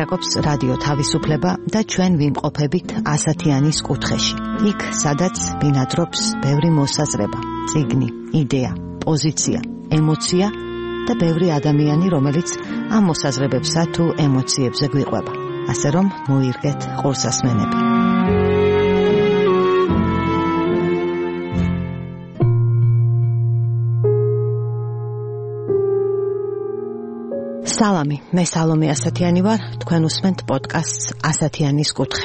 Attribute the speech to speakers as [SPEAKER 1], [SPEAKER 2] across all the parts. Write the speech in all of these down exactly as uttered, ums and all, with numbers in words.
[SPEAKER 1] ლაპარაკობს რადიო თავისუფლება და ჩვენ ვიმყოფებით ასათიანის კუთხეში. იქ, სადაც ბინადრობს ბევრი მოსაზრება, წიგნი, იდეა, პოზიცია, ემოცია და ბევრი ადამიანი, რომელიც ამ მოსაზრებებსა თუ ემოციებზე გვიყვება. ასე რომ, მოირგეთ ყურსასმენები. სალამი, მე სალომე ასათიანი ვარ, თქვენ უსმენთ პოდკასტს ასათიანის კუთხე.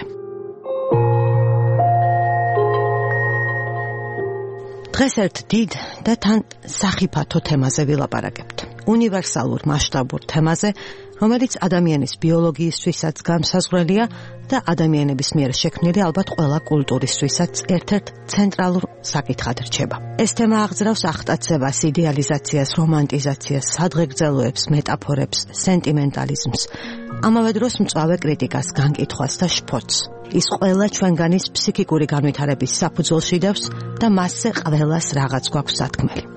[SPEAKER 1] დღეს ერთ დიდ და თან სახიფათო თემაზე ვილაპარაკებთ. უნივერსალურ მასშტაბურ თემაზე, რომელიც ადამიანის ბიოლოგიისთვისაც განსაზღვრელია და ადამიანების მიერ შექმნილი ალბათ ყველა კულტურისთვისაც ერთ-ერთ ცენტრალურ საკითხად რჩება. ეს თემა აღძრავს ახტაცებას, იდეალიზაციას, რომანტიზაციას, სადღეგრძელოებს, მეტაფორებს, სენტიმენტალიზმს, ამავე დროს მწვავე კრიტიკას, განკითხვას და შფოთს. ის ყველა ჩვენგანის ფსიქიკური განვითარების საფუძველში დევს და მასზე ყველას რაღაც გვაქვს სათქმელი.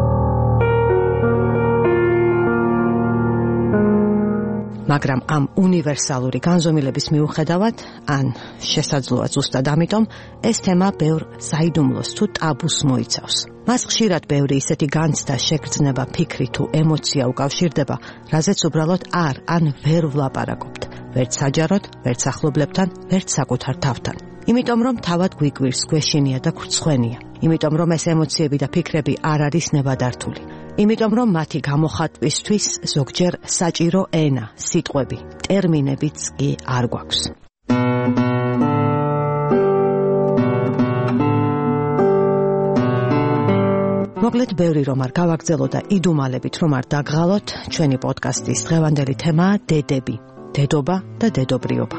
[SPEAKER 1] მაგრამ ამ უნივერსალური განზომილების მიუხედავად, ან შესაძლოა ზუსტად ამიტომ, ეს თემა ბევრ საიდუმლოს თუ ტაბუს მოიცავს. მას ხშირად ბევრი ისეთი განცდა, შეგრძნება, ფიქრი თუ ემოცია უკავშირდება, რაზეც უბრალოდ არ, ან ვერ ვლაპარაკობთ. ვერც საჯაროდ, ვერც ახლობლებთან, ვერც საკუთარ თავთან. იმიტომ რომ თავად გვიკვირს, გვეშინია და გვრცხვენია. იმიტომ რომ ეს ემოციები და ფიქრები არ არის ნებადართული. იმიტომ რომ მათი გამოხატვისთვის ზოგჯერ საჭირო ენა, სიტყვები, ტერმინებიც კი არ გვაქვს. მოკლედ, ბევრი რომ არ გავაგრძელო და იდუმალებით რომ არ დაგღალოთ, ჩვენი პოდკასტის დღევანდელი თემაა დედები, დედობა და დედობრიობა.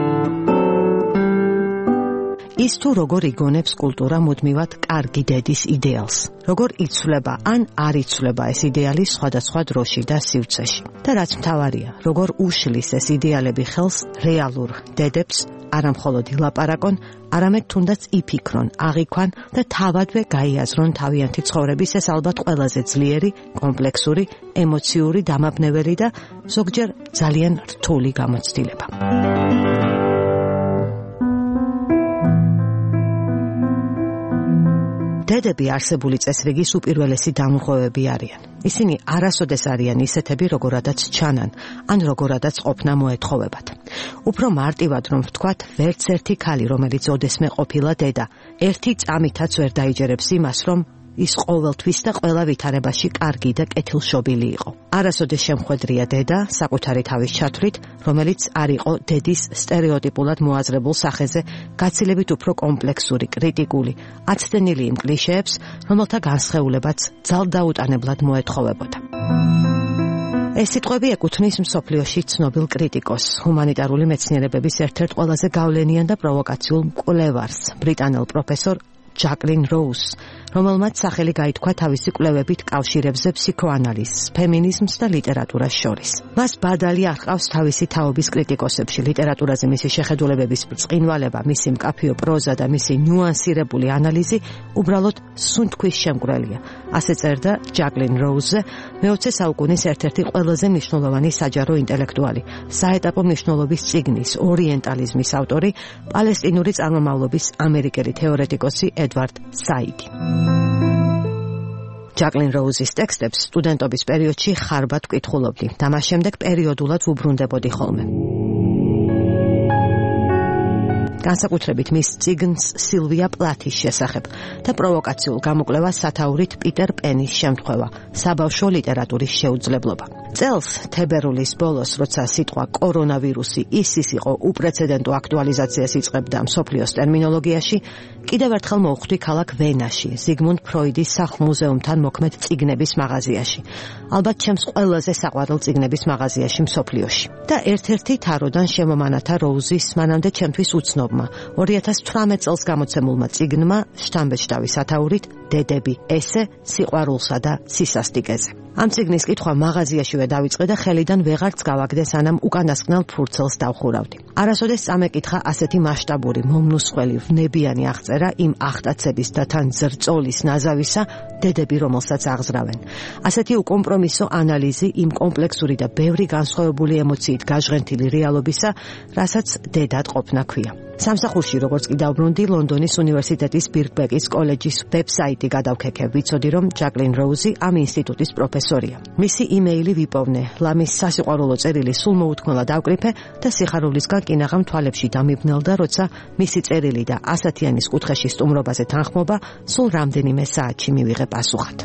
[SPEAKER 1] ის თუ როგორ იგონებს კულტურა მუდმივად კარგი დედის იდეალს, როგორ იცვლება ან არ იცვლება ეს იდეალი სხვადასხვა დროში და სივრცეში. და რაც მთავარია, როგორ უშლის ეს იდეალები ხელს რეალურ დედებს, არა მხოლოდ ილაპარაკონ, არამედ თუნდაც იფიქრონ, აღიქვან და თავადვე გაიაზრონ თავიანთი ცხოვრების ეს ალბათ ყველაზე ძლიერი, კომპლექსური, ემოციური, დამაბნეველი და ზოგჯერ ძალიან რთული გამოცდილება. დედები არსებული წესრიგის უპირველესი დამუხოვები არიან. ისინი არასოდეს არიან ისეთები, როგორადაც ჩანან, ან როგორადაც ყოფნა მოეთხოვებათ. უფრო მარტივად რომ ვთქვათ, ვერც ერთი ქალი, რომელიც ოდესმე ყოფილა დედა, ერთი წამითაც ვერ დაიჯერებს იმას, რომ ის ყოველთვის და ყველა ვითარებაში კარგი და კეთილშობილი იყო. არასოდეს შემხვედრია დედა საკუთარი თავის ჩათვლით, რომელიც არ იყო დედის სტერეოტიპულად მოაზრებულ სახეზე, გაცილებით უფრო კომპლექსური, კრიტიკული, აცდენილი იმ კლიშეებს, რომელთა განსხეულებაც ძალდაუტანებლად მოეთხოვებოდა. ეს სიტყვები ეკუთვნის მსოფლიოში ცნობილ კრიტიკოს, ჰუმანიტარული მეცნიერებების ერთ-ერთ ყველაზე გავლენიან და პროვოკაციულ მკვლევარს, ბრიტანელ პროფესორ ჯაკლინ როუზს, რომელმაც სახელი გაითქვა თავისი კვლევებით კავშირებზე ფსიქოანალიზს, ფემინიზმს და ლიტერატურას შორის. მას ბადალი არ ჰყავს თავისი თაობის კრიტიკოსებში, ლიტერატურაზე მისი შეხედულებების ბრწყინვალება, მისი მკაფიო პროზა და მისი ნუანსირებული ანალიზი უბრალოდ სუნთქვის შემგვრელია. ასე წერდა ჯაკლინ როუზზე, მეოცე საუკუნის ერთ-ერთი ყველაზე მნიშვნელოვანი საჯარო ინტელექტუალი, საეტაპო მნიშვნელობის წიგნის, ორიენტალიზმის ავტორი, პალესტინური წარმომავლობის ამერიკელი თეორეტიკოსი ედვარდ საიდი. ჯაკლინ როუზის ტექსტებს სტუდენტობის პერიოდში ხარბად ვკითხულობდი და მას შემდეგ პერიოდულად ვუბრუნდებოდი ხოლმე. განსაკუთრებით მის წიგნს სილვია პლათის შესახებ და პროვოკაციულ გამოკვლევას სათაურით პიტერ პენის შემთხვევა, საბავშვო ლიტერატურის შეუძლებლობა. წელს თებერვლის ბოლოს, როცა სიტყვა კორონავირუსი ისის იყო უპრეცედენტო აქტუალიზაციას იწყებდა მსოფლიოს ტერმინოლოგიაში, კიდევ ერთხელ მოვხვდი ქალაქ ვენაში, ზიგმუნდ ფროიდის სახლ-მუზეუმთან მოქმედ წიგნების მაღაზიაში. ალბათ ჩემს ყველაზე საყვარელ წიგნების მაღაზიაში მსოფლიოში. და ერთ-ერთი თაროდან შემომანათა როუზის მანამდე ჩემთვის უცნობმა ორი ათას თვრამეტ წელს გამოცემულმა წიგნმა, შთამბეჭდავი სათაურით დედები ესე სიყვარულსა და სისასტიკეზე. ამ წიგნის კითხვა მაღაზიაშივე დავიწყე და ხელიდან ვეღარც გავაგდე, სანამ უკანასკნელ ფურცელს დავხურავდი. არასოდეს წამეკითხა ასეთი მასშტაბური, მომნუსხველი, ვნებიანი აღწერა იმ ახტაცების და თან ზრწოლის ნაზავისა, დედები, რომელსაც აღზრავენ. ასეთი უკომპრომისო ანალიზი იმ კომპლექსური და ბევრი განსხვავებული ემოციით გაჟღენთილი რეალობისა, რასაც დედად ყოფნა ქვია. სამსახურში, როგორც კი დავბრუნდი, ლონდონის უნივერსიტეტის ბირკბეკის კოლეჯის ვებსაიტი გადავქეკე, ვიცოდი, რომ ჯაკლინ როუზი ამ ინსტიტუტის პროფესორია. მისი იმეილი ვიპოვნე, ლამის სასიყვარულო წერილი სულ მოუთმელად დავკრიფე და სიხარულისგან კინაღამ თვალებში დამიბნელდა, როცა მისი წერილი და ასათიანის კუთხეში სტუმრობაზე თანხმობა სულ რამდენიმე საათში მივიღე პასუხად.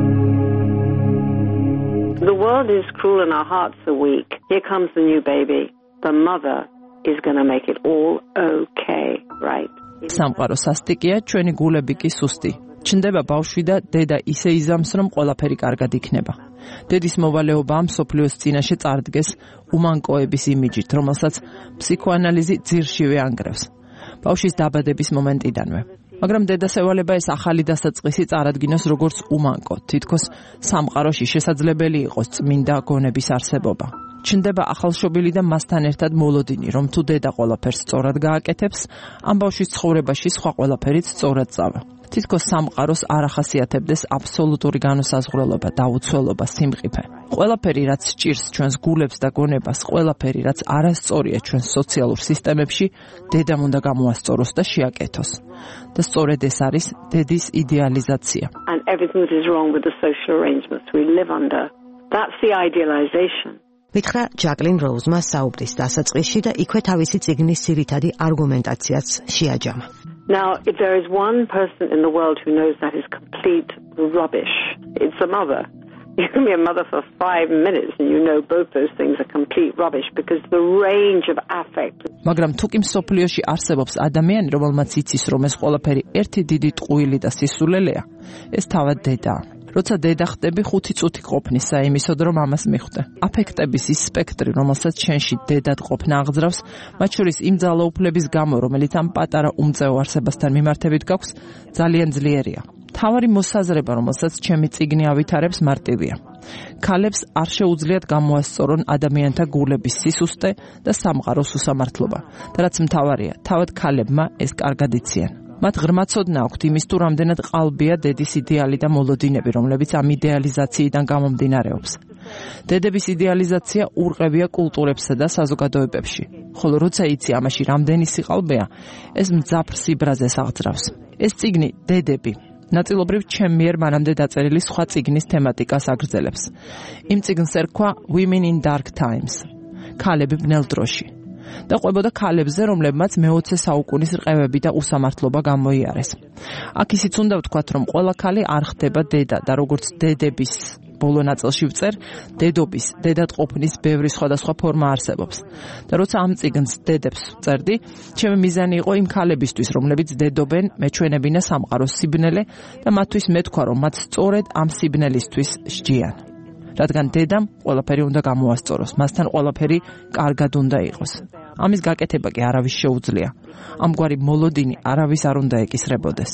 [SPEAKER 2] The world is cruel and our hearts are weak. Here comes the new baby. The mother is going to make it all okay, right?
[SPEAKER 3] სამყარო სასტიკია, ჩვენი გულები კი სუსტი. ჩნდება ბავშვი და დედა ისე იზამს, რომ ყველაფერი კარგად იქნება. დედის მოვალეობა მსოფლიოს წინაშე წარდგეს უმანკოების იმიჯით, რომელსაც ფსიქოანალიზი ძირშივე ანგრევს. ბავშვის დაბადების მომენტიდანვე. მაგრამ დედას ევალება ეს ახალი დასაწყისი წარადგინოს როგორც უმანკო, თითქოს სამყაროში შესაძლებელი იყოს წმინდა გონების არსებობა. ჩნდება ახალშობილი და მასთან ერთად მოლოდინი, რომ თუ დედა ყველაფერს სწორად გააკეთებს, ამ ბავშვის ცხოვრებაში სხვა ყველაფერიც სწორად წავა. თითქოს სამყაროს არ ახასიათებდეს აბსოლუტური განუსაზღვრელობა, დაუცველობა, სიმყიფე. ყველაფერი, რაც სჭირს ჩვენს გულებს და გონებას, ყველაფერი, რაც არასწორია ჩვენს სოციალურ სისტემებში, დედამ უნდა გამოასწოროს და შეაკეთოს. და სწორედ ეს არის დედის იდეალიზაცია.
[SPEAKER 2] And everything that is wrong with the social arrangements we live under. That's the idealization.
[SPEAKER 1] მითხრა ჯაკლინ როუზმა საუბრის დასაწყისში და იქვე თავისი წიგნის ძირითადი არგუმენტაციაც შეაჯამა.
[SPEAKER 2] Now, if there is one person in the world who knows that is complete rubbish, it's a mother. You can be a mother for five minutes and you know both those things are complete rubbish because the range of affect.
[SPEAKER 3] მაგრამ თუ კი მსოფლიოში არსებობს ადამიანი, რომელმაც იცის, რომ ეს ყველაფერი ერთი დიდი ტყუილი და სისულელეა, ეს თავად დედაა. როცა დედა ხდები, ხუთი წუთი ყოფნის საიმისოდ, რომ ამას მიხვდე. აფექტების ის სპექტრი, რომელსაც შენში დედად ყოფნა აღძრავს, მათ შორის იმ ძალაუფლების გამო, რომელიც ამ პატარა უმწეო არსებასთან მიმართებით გაქვს, ძალიან ძლიერია. თავარი მოსაზრება, რომელსაც ჩემი წიგნი ავითარებს, მარტივია. ქალებს არ შეუძლიათ გამოასწორონ ადამიანთა გულების სისუსტე და სამყაროს უსამართლობა. და რაც მთავარია, თავად ქალებმა ეს კარგად იციან. მათ ღრმა ცოდნა აქვთ იმის, თუ რამდენად ყალბია დედის იდეალი და მოლოდინები, რომლებიც ამ იდეალიზაციიდან გამომდინარეობს. დედების იდეალიზაცია ურყევია კულტურებსა და საზოგადოებებში, ხოლო როცა იცი ამაში რამდენი სიყალბეა, ეს მძაფრ სიბრაზეს აღძრავს. ეს წიგნი დედები ნაწილობრივ ჩემ მიერ მანამდე დაწერილი სხვა წიგნის თემატიკას აგრძელებს. იმ წიგნს ერქვა Women in Dark Times, ქალები ბნელ დროში. და ყვებოდა ქალებზე, რომლებმაც მეოცე საუკუნის რყევები და უსამართლობა გამოიარეს. აქ ისიც უნდა ვთქვათ, რომ ყველა ქალი არ ხდება დედა და როგორც დედების ბოლო ნაწილში ვწერ, დედობის, დედად ყოფნის ბევრი სხვადასხვა ფორმა არსებობს. და როცა ამ წიგნს დედებს ვწერდი, ჩემი მიზანი იყო იმ ქალებისთვის, რომლებიც დედობენ, მეჩვენებინა სამყაროს სიბნელე და მათთვის მეთქვა, რომ მათ სწორედ ამ სიბნელისთვის სჯიან. რადგან დედამ ყველაფერი უნდა გამოასწოროს, მასთან ყველაფერი კარგად უნდა იყოს. ამის გაკეთება კი არავის შეუძლია. ამგვარი მოლოდინი არავის არ უნდა ეკისრებოდეს.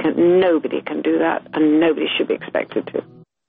[SPEAKER 2] Nobody can do that and nobody should be expected to.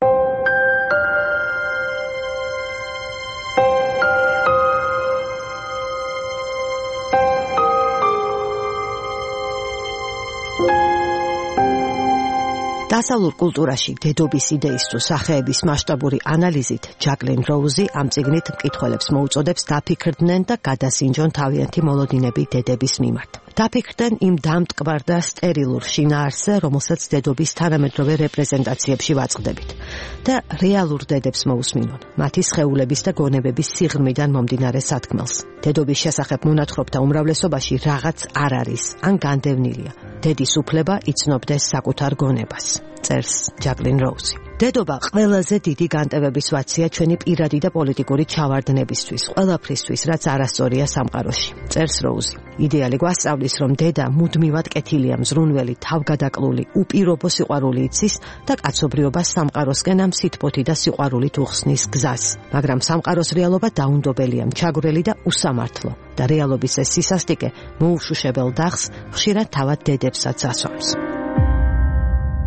[SPEAKER 1] დასავლურ კულტურაში დედობის იდეის თუ სახეების მასშტაბური ანალიზით ჯაკლინ როუზი ამ წიგნით მკითხველებს მოუწოდებს დაფიქრდნენ და გადასინჯონ თავიანთი მოლოდინები დედების მიმართ. დაფიქრდნენ იმ დამტკბარ და სტერილურ შინაარსზე, რომელსაც დედობის თანამედროვე რეპრეზენტაციებში ვაწყდებით. და რეალურ დედებს მოусმინონ, მათი სხეულების და გონებების სიღრმიდან მომდინარე სათქმელს. დედობის შესახებ მონათხრობთა უმრავლესობაში რაღაც არ არის, ან განდევნილია. დედის უფლება იცნობდეს საკუთარ გონებას. წერს ჯაკლინ როუზი. დედობა ყველაზე დიდი განტევების ვაცია ჩვენი პირადი და პოლიტიკური ჩავარდნებისთვის, ყველაფრისთვის, რაც არასწორია სამყაროში. წერს როუზი. იდეალი გვასწავლის, რომ დედა მუდმივად კეთილია, მზრუნველი, თავგადაკლული, უპირობო სიყვარული იცის და კაცობრიობას სამყაროსკენ ამ სითბოთი და სიყვარულით უხსნის გზას. მაგრამ სამყაროს რეალობა დაუნდობელია, მჩაგვრელი და უსამართლო და რეალობის ეს სისასტიკე მოუშუშებელ დახს ხშირად თავად დედებსაც ასვამს.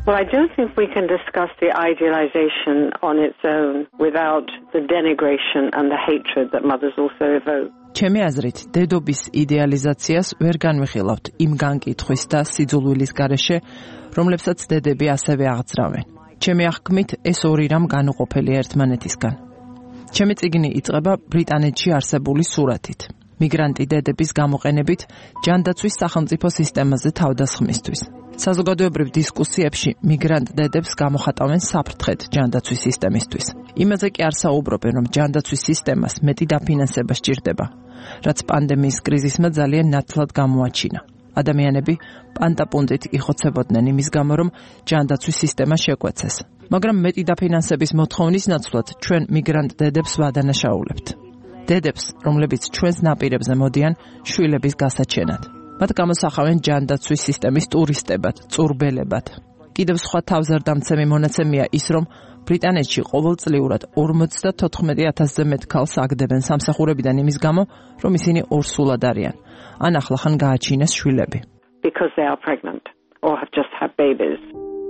[SPEAKER 2] Well, I don't think we can discuss the idealization on its own without the denigration and the hatred that mothers also evoke.
[SPEAKER 3] ჩემი აზრით, დედობის იდეალიზაციას ვერ განვიხილავთ იმ განკითხვის და სიძულვილის გარეშე, რომლებსაც დედები ასევე აღძრავენ. ჩემი აღქმით, ეს ორი რამ განუყოფელია ერთმანეთისგან. ჩემი წიგნი იწყება ბრიტანეთში არსებული სურათით. მიგრანტი დედების გამოყენებით ჯანდაცვის სახელმწიფო სისტემაზე თავდასხმისთვის. საზოგადოებრივ დისკუსიებში მიგრანტ დედებს გამოხატავენ საფრთხედ ჯანდაცვის სისტემისთვის. იმაზე კი არ საუბრობენ, რომ ჯანდაცვის სისტემას მეტი დაფინანსება სჭირდება, რაც პანდემიის კრიზისმა ძალიან ნათლად გამოაჩინა. ადამიანები პანტაპუნტით იხოცებოდნენ იმის გამო, რომ ჯანდაცვის სისტემა შეკვეცეს. მაგრამ მეტი დაფინანსების მოთხოვნის ნაცვლად ჩვენ მიგრანტ დედებს ვადანაშაულებთ. დედებს, რომლებიც ჩვენს ნაპირებზე მოდიან შვილების გასაჩენად. მათ გამოსახავენ ჯანდაცვის სისტემის ტურისტებად, წურბელებად. კიდევ სხვა თავზარდამცემი მონაცემია ის, რომ ბრიტანეთში ყოველწლიურად ორმოცდათოთხმეტი ათასზე მეტ ქალს აგდებენ სამსახურებიდან იმის გამო, რომ ისინი ორსულად არიან. ან ახლახან გააჩინეს შვილები.
[SPEAKER 2] Because they are pregnant or have just had babies.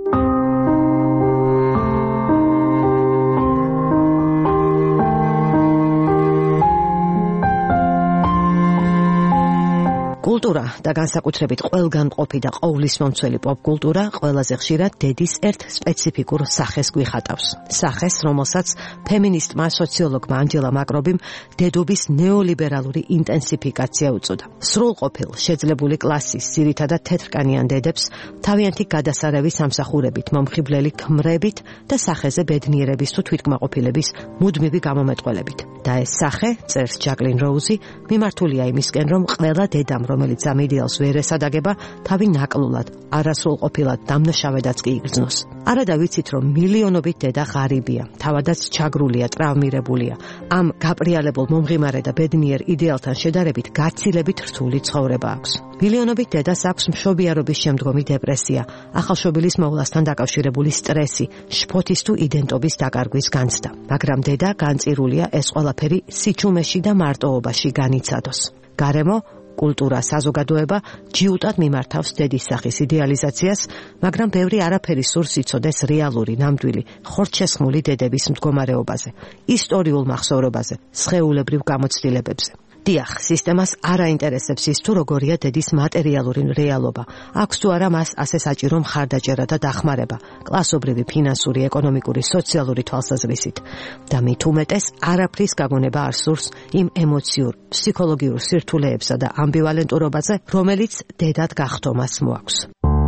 [SPEAKER 1] კულტურა და განსაკუთრებით ყველგანყოფი და ყოვლისმომცველი პოპ-კულტურა ყველაზე ხშირად დედის ერთ სპეციფიკურ სახეს გვიხატავს. სახეს, რომელსაც ფემინისტმა სოციოლოგმა ანჯელა მაკრობიმ დედობის ნეოლიბერალური ინტენსიფიკაცია უწოდა. სრულყოფილ შეძლებული კლასის, ძირითადად თეთრკანიან დედებს თავიანთი გადასარევი სამსახურებით, მომხიბვლელი ქმრებით და სახეზე ბედნიერების თუ თვითკმაყოფილების მუდმივი გამომეტყველებით. და ეს სახე, წერს ჯაკლინ როუზი, მიმართულია იმისკენ, რომ ყველა დედამ, რომელიც ამ იდეალს ვერ ესადაგება, თავი ნაკლულად, არასრულყოფილად დამნაშავედაც კი იგრძნოს. არადა ვიცით, რომ მილიონობით დედა ღარიბია, თავადაც ჩაგრულია, ტრავმირებულია. ამ გაპრიალებულ მომღიმარე და ბედნიერ იდეალთან შედარებით გაცილებით რთული ცხოვრება აქვს. მილიონობით დედას აქვს მშობიარობის შემდგომი დეპრესია, ახალშობილის მოვლასთან დაკავშირებული სტრესი, შფოთის თუ იდენტობის დაკარგვის განცდა. მაგრამ დედა განწირულია ეს ყველაფერი სიჩუმეში და მარტოობაში განიცადოს. გარემო, კულტურა, საზოგადოება ჯიუტად მიმართავს დედის სახის იდეალიზაციას, მაგრამ ბევრი არაფერი სურს იცოდეს რეალური, ნამდვილი, ხორცშესხმული დედების მდგომარეობაზე, ისტორიულ მახსოვრობაზე, სხეულებრივ გამოცდილებებზე. დიახ, სისტემას არ აინტერესებს ის, თუ როგორია დედის მატერიალური რეალობა, აქვს თუ არა მას ასე საჭირო მხარდაჭერა და დახმარება, კლასობრივი, ფინანსური, ეკონომიკური, სოციალური თვალსაზრისით. და მით უმეტეს არაფრის გაგონება არ სურს იმ ემოციურ, ფსიქოლოგიურ სირთულეებსა და ამბივალენტურობაზე, რომელიც დედად გახდომას მოაქვს.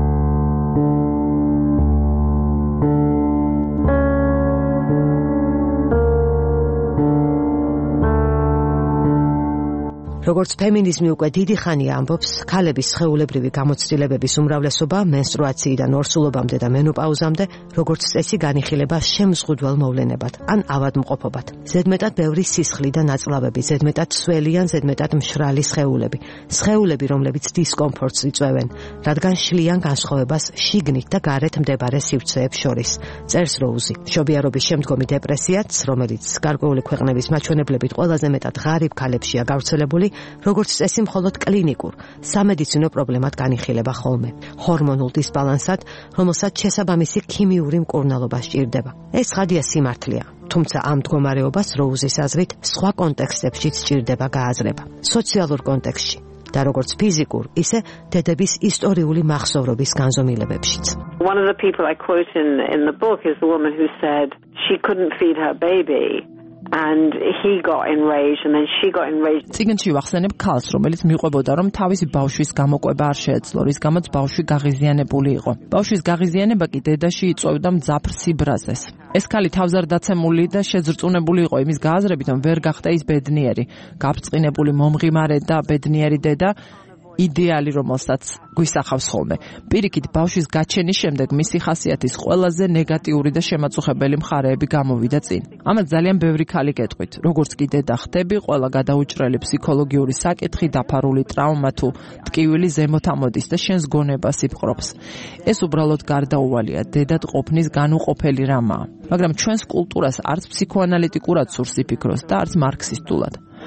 [SPEAKER 1] როგორც ფემინიზმი უკვე დიდი ხანია ამბობს, ქალების სხეულებრივი გამოცდილებების უმრავლესობა მენსტრუაციიდან ორსულობამდე და მენოპაუზამდე, როგორც წესი განიხილება შემზღუდველ მოვლენებად, ან ავადმყოფობად. ზედმეტად ბევრი სისხლი და ნაწლავები, ზედმეტად სველი ან ზედმეტად მშრალი სხეულები, სხეულები, რომლებიც დისკომფორტს იწვევენ, რადგან შლიან განსხვავებას შიგნით და გარეთ მდებარე სივრცეებს შორის. წერს როუზი. მშობიარობის შემდგომი დეპრესიაც, რომელიც გარკვეული ქვეყნების მაჩვენებლებით ყველაზე მეტად ღარიბ ქალებშია გავრცელებული, როგორც წესი მხოლოდ კლინიკურ, სამედიცინო პრობლემად განიხილება ხოლმე, ჰორმონულ დისბალანსად, რომელსაც შესაბამისი ქიმიური მკურნალობა სჭირდება. ეს ხადია სიმართლეა, თუმცა ამ მდგომარეობას როუზის აზრით სხვა კონტექსტებშიც სჭირდება გააზრება, სოციალურ კონტექსტში და როგორც ფიზიკურ, ისე დედების ისტორიული მახსოვრობის განზომილებებშიც.
[SPEAKER 2] One of the people I quote in in the book is the woman who said she couldn't feed her baby. And he got enraged and then she got enraged.
[SPEAKER 3] წიგნში ვახსენებ ქალს, რომელიც მიყვებოდა, რომ თავისი ბავშვის გამოკვება არ შეეძლო, რის გამოც ბავშვი გაღიზიანებული იყო. ბავშვის გაღიზიანება კი დედაში იწვევდა მძაფრ სიბრაზეს. ეს ქალი თავზარდაცემული და შეძრწუნებული იყო იმის გააზრებით, რომ ვერ გახდა ის ბედნიერი, გაბრწყინებული მომღიმარე და ბედნიერი დედა, იდეალი, რომელსაც გვისახავს ხოლმე. პირიქით, ბავშვის გაჩენის შემდეგ მისი ხასიათის ყველაზე ნეგატიური და შემაწუხებელი მხარეები გამოვიდა წინ. ამას ძალიან ბევრი ქალი გეტყვით, როგორც კი დედა ხდები, ყველა გადაუჭრელი ფსიქოლოგიური საკითხი, დაფარული ტრავმა თუ ტკივილი ზემოთ ამოდის და შენს გონებას იპყრობს. ეს უბრალოდ გარდაუვალია, დედად ყოფნის განუყოფელი რამაა. მაგრამ ჩვენს კულტურას არც ფსიქოანალიტიკურად სურს იფიქროს და არც მარქსისტულად.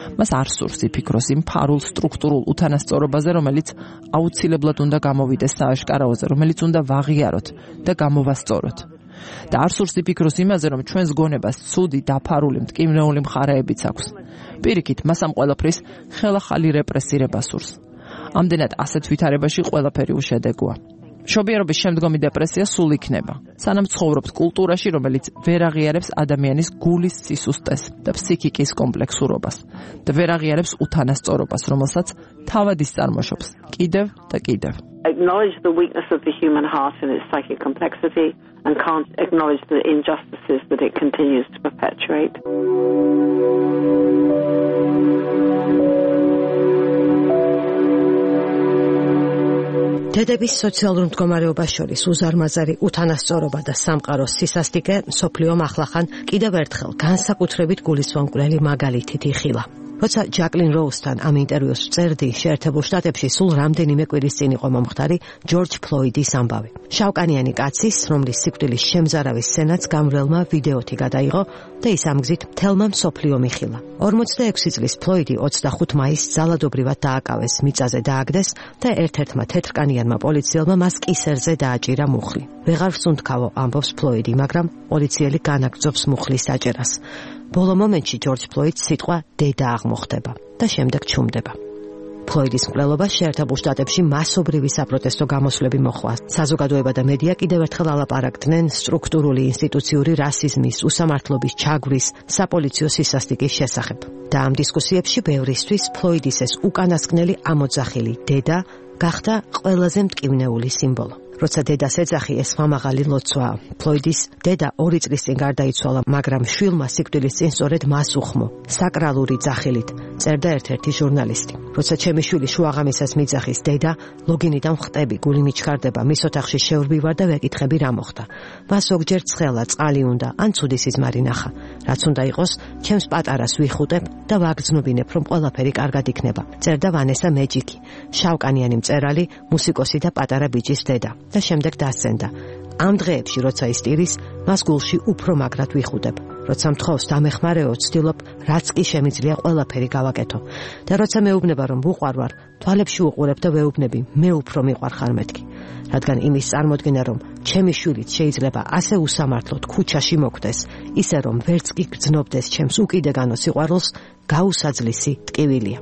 [SPEAKER 3] მას არ სურს იფიქროს იმ ფარულ სტრუქტურულ უთანასწორობაზე, რომელიც აუცილებლად უნდა გამოვიდეს სააშკარაოზე, რომელიც უნდა ვაღიაროთ და გამოვასწოროთ. და არ სურს იფიქროს იმაზე, რომ ჩვენს გონებას ცუდი, დაფარული, მტკივნეული მხარეებიც აქვს. პირიქით, მას ამ ყველაფრის ხელახალი რეპრესირება სურს. ამდენად ასეთ ვითარებაში ყველაფერი უშედეგოა. მშობიარობის შემდგომი დეპრესია სულ იქნება, სანამ ცხოვრობთ კულტურაში, რომელიც ვერ აღიარებს ადამიანის გულის სისუსტეს და ფსიქიკის კომპლექსურობას და ვერ აღიარებს უთანასწორობას, რომელსაც თავად ის წარმოშობს კიდევ და კიდევ.
[SPEAKER 2] Acknowledge the weakness of the human heart and its psychic complexity and can't acknowledge the injustices that it continues to perpetuate.
[SPEAKER 1] დედების სოციალურ მდგომარეობას შორის უზარმაზარი უთანასწორობა და სამყაროს სისასტიკე მსოფლიომ ახლახან კიდევ ერთხელ განსაკუთრებით გულისხმობლელი მაგალითით იხილა. როცა ჯაკლინ როუსთან ამ ინტერვიუს წერდი, შეერთებულ შტატებში სულ რამდენიმე კვირის წინ იყო მომხდარი ჯორჯ ფლოიდის ამბავი. შავკანიანი კაცის, რომლის სიკვდილის შემზარავის სცენაც გამრელმა ვიდეოთი გადაიღო და ის ამ გზით მთელმა მსოფლიომ იხილა. ორმოცდაექვსი წლის ფლოიდი ოცდახუთ მაისს ძალადობრივად დააკავეს, მიწაზე დააგდეს და ერთ-ერთმა თეთრკანიანმა პოლიციელმა მას კისერზე დააჭირა მუხლი. ვეღარ ვსუნთქავო, ამბობს ფლოიდი, მაგრამ პოლიციელი განაგრძობს მუხლის საჭერას. ბოლო მომენტში ჯორჯ ფლოიდს სიტყვა დედა აღმოხდება და შემდეგ ჩუმდება. ფლოიდის მკვლელობას შეერთებულ შტატებში მასობრივი საპროტესტო გამოსვლები მოჰყვა. საზოგადოება და მედია კიდევ ერთხელ ალაპარაკდნენ სტრუქტურული ინსტიტუციური რასიზმის, უსამართლობის, ჩაგვრის, საპოლიციო სისასტიკის შესახებ. და ამ დისკუსიებში ბევრისთვის ფლოიდის ეს უკანასკნელი ამოძახილი დედა გახდა ყველაზე მტკივნეული სიმბოლო. როცა დედას ეძახი, ეს მამაღალი ლოცვაა. ფლოიდის დედა ორი წლის წინ გარდაიცვალა, მაგრამ შვილმა სიკვდილის წინ სწორედ მას უხმო, საკრალური ძახილით, წერდა ერთ-ერთი ჟურნალისტი. როცა ჩემი შვილი შუაღამისას მიძახის, დედა, ლოგინიდან ვხტები, გული მიჩქარდება, მის ოთახში შევრბივარ და ვეკითხები რა მოხდა. მას ზოგჯერ ცხელა, წყალი უნდა, ან ცუდი სიზმარი ნახა. რაც უნდა იყოს, ჩემს პატარას ვიხუტებ და ვაგრძნობინებ, რომ ყველაფერი კარგად იქნება. წერდა ვანესა მეჯიკი, შავკანიანი მწერალი, მუსიკოსი და პატარა ბიჭის დედა. და შემდეგ დასცენდა. ამ დღეებში, როცა ის ტირის, მას გულში უფრო მაგრად ვიხუდებ. როცა მთხოვს დამეხმარეო, ვცდილობ, რაც კი შემიძლია ყველაფერი გავაკეთო. და როცა მეუბნება, რომ ვუყვარვარ, თვალებში უყურებ და ვეუბნები, მე უფრო მიყვარხარ მეთქი. რადგან იმის წარმოდგენა, რომ ჩემი შვილიც შეიძლება ასე უსამართლოდ ქუჩაში მოკვდეს, ისე რომ ვერც კი გრძნობდეს ჩემს უკიდეგანო სიყვარულს, გაუსაძლისი ტკივილია.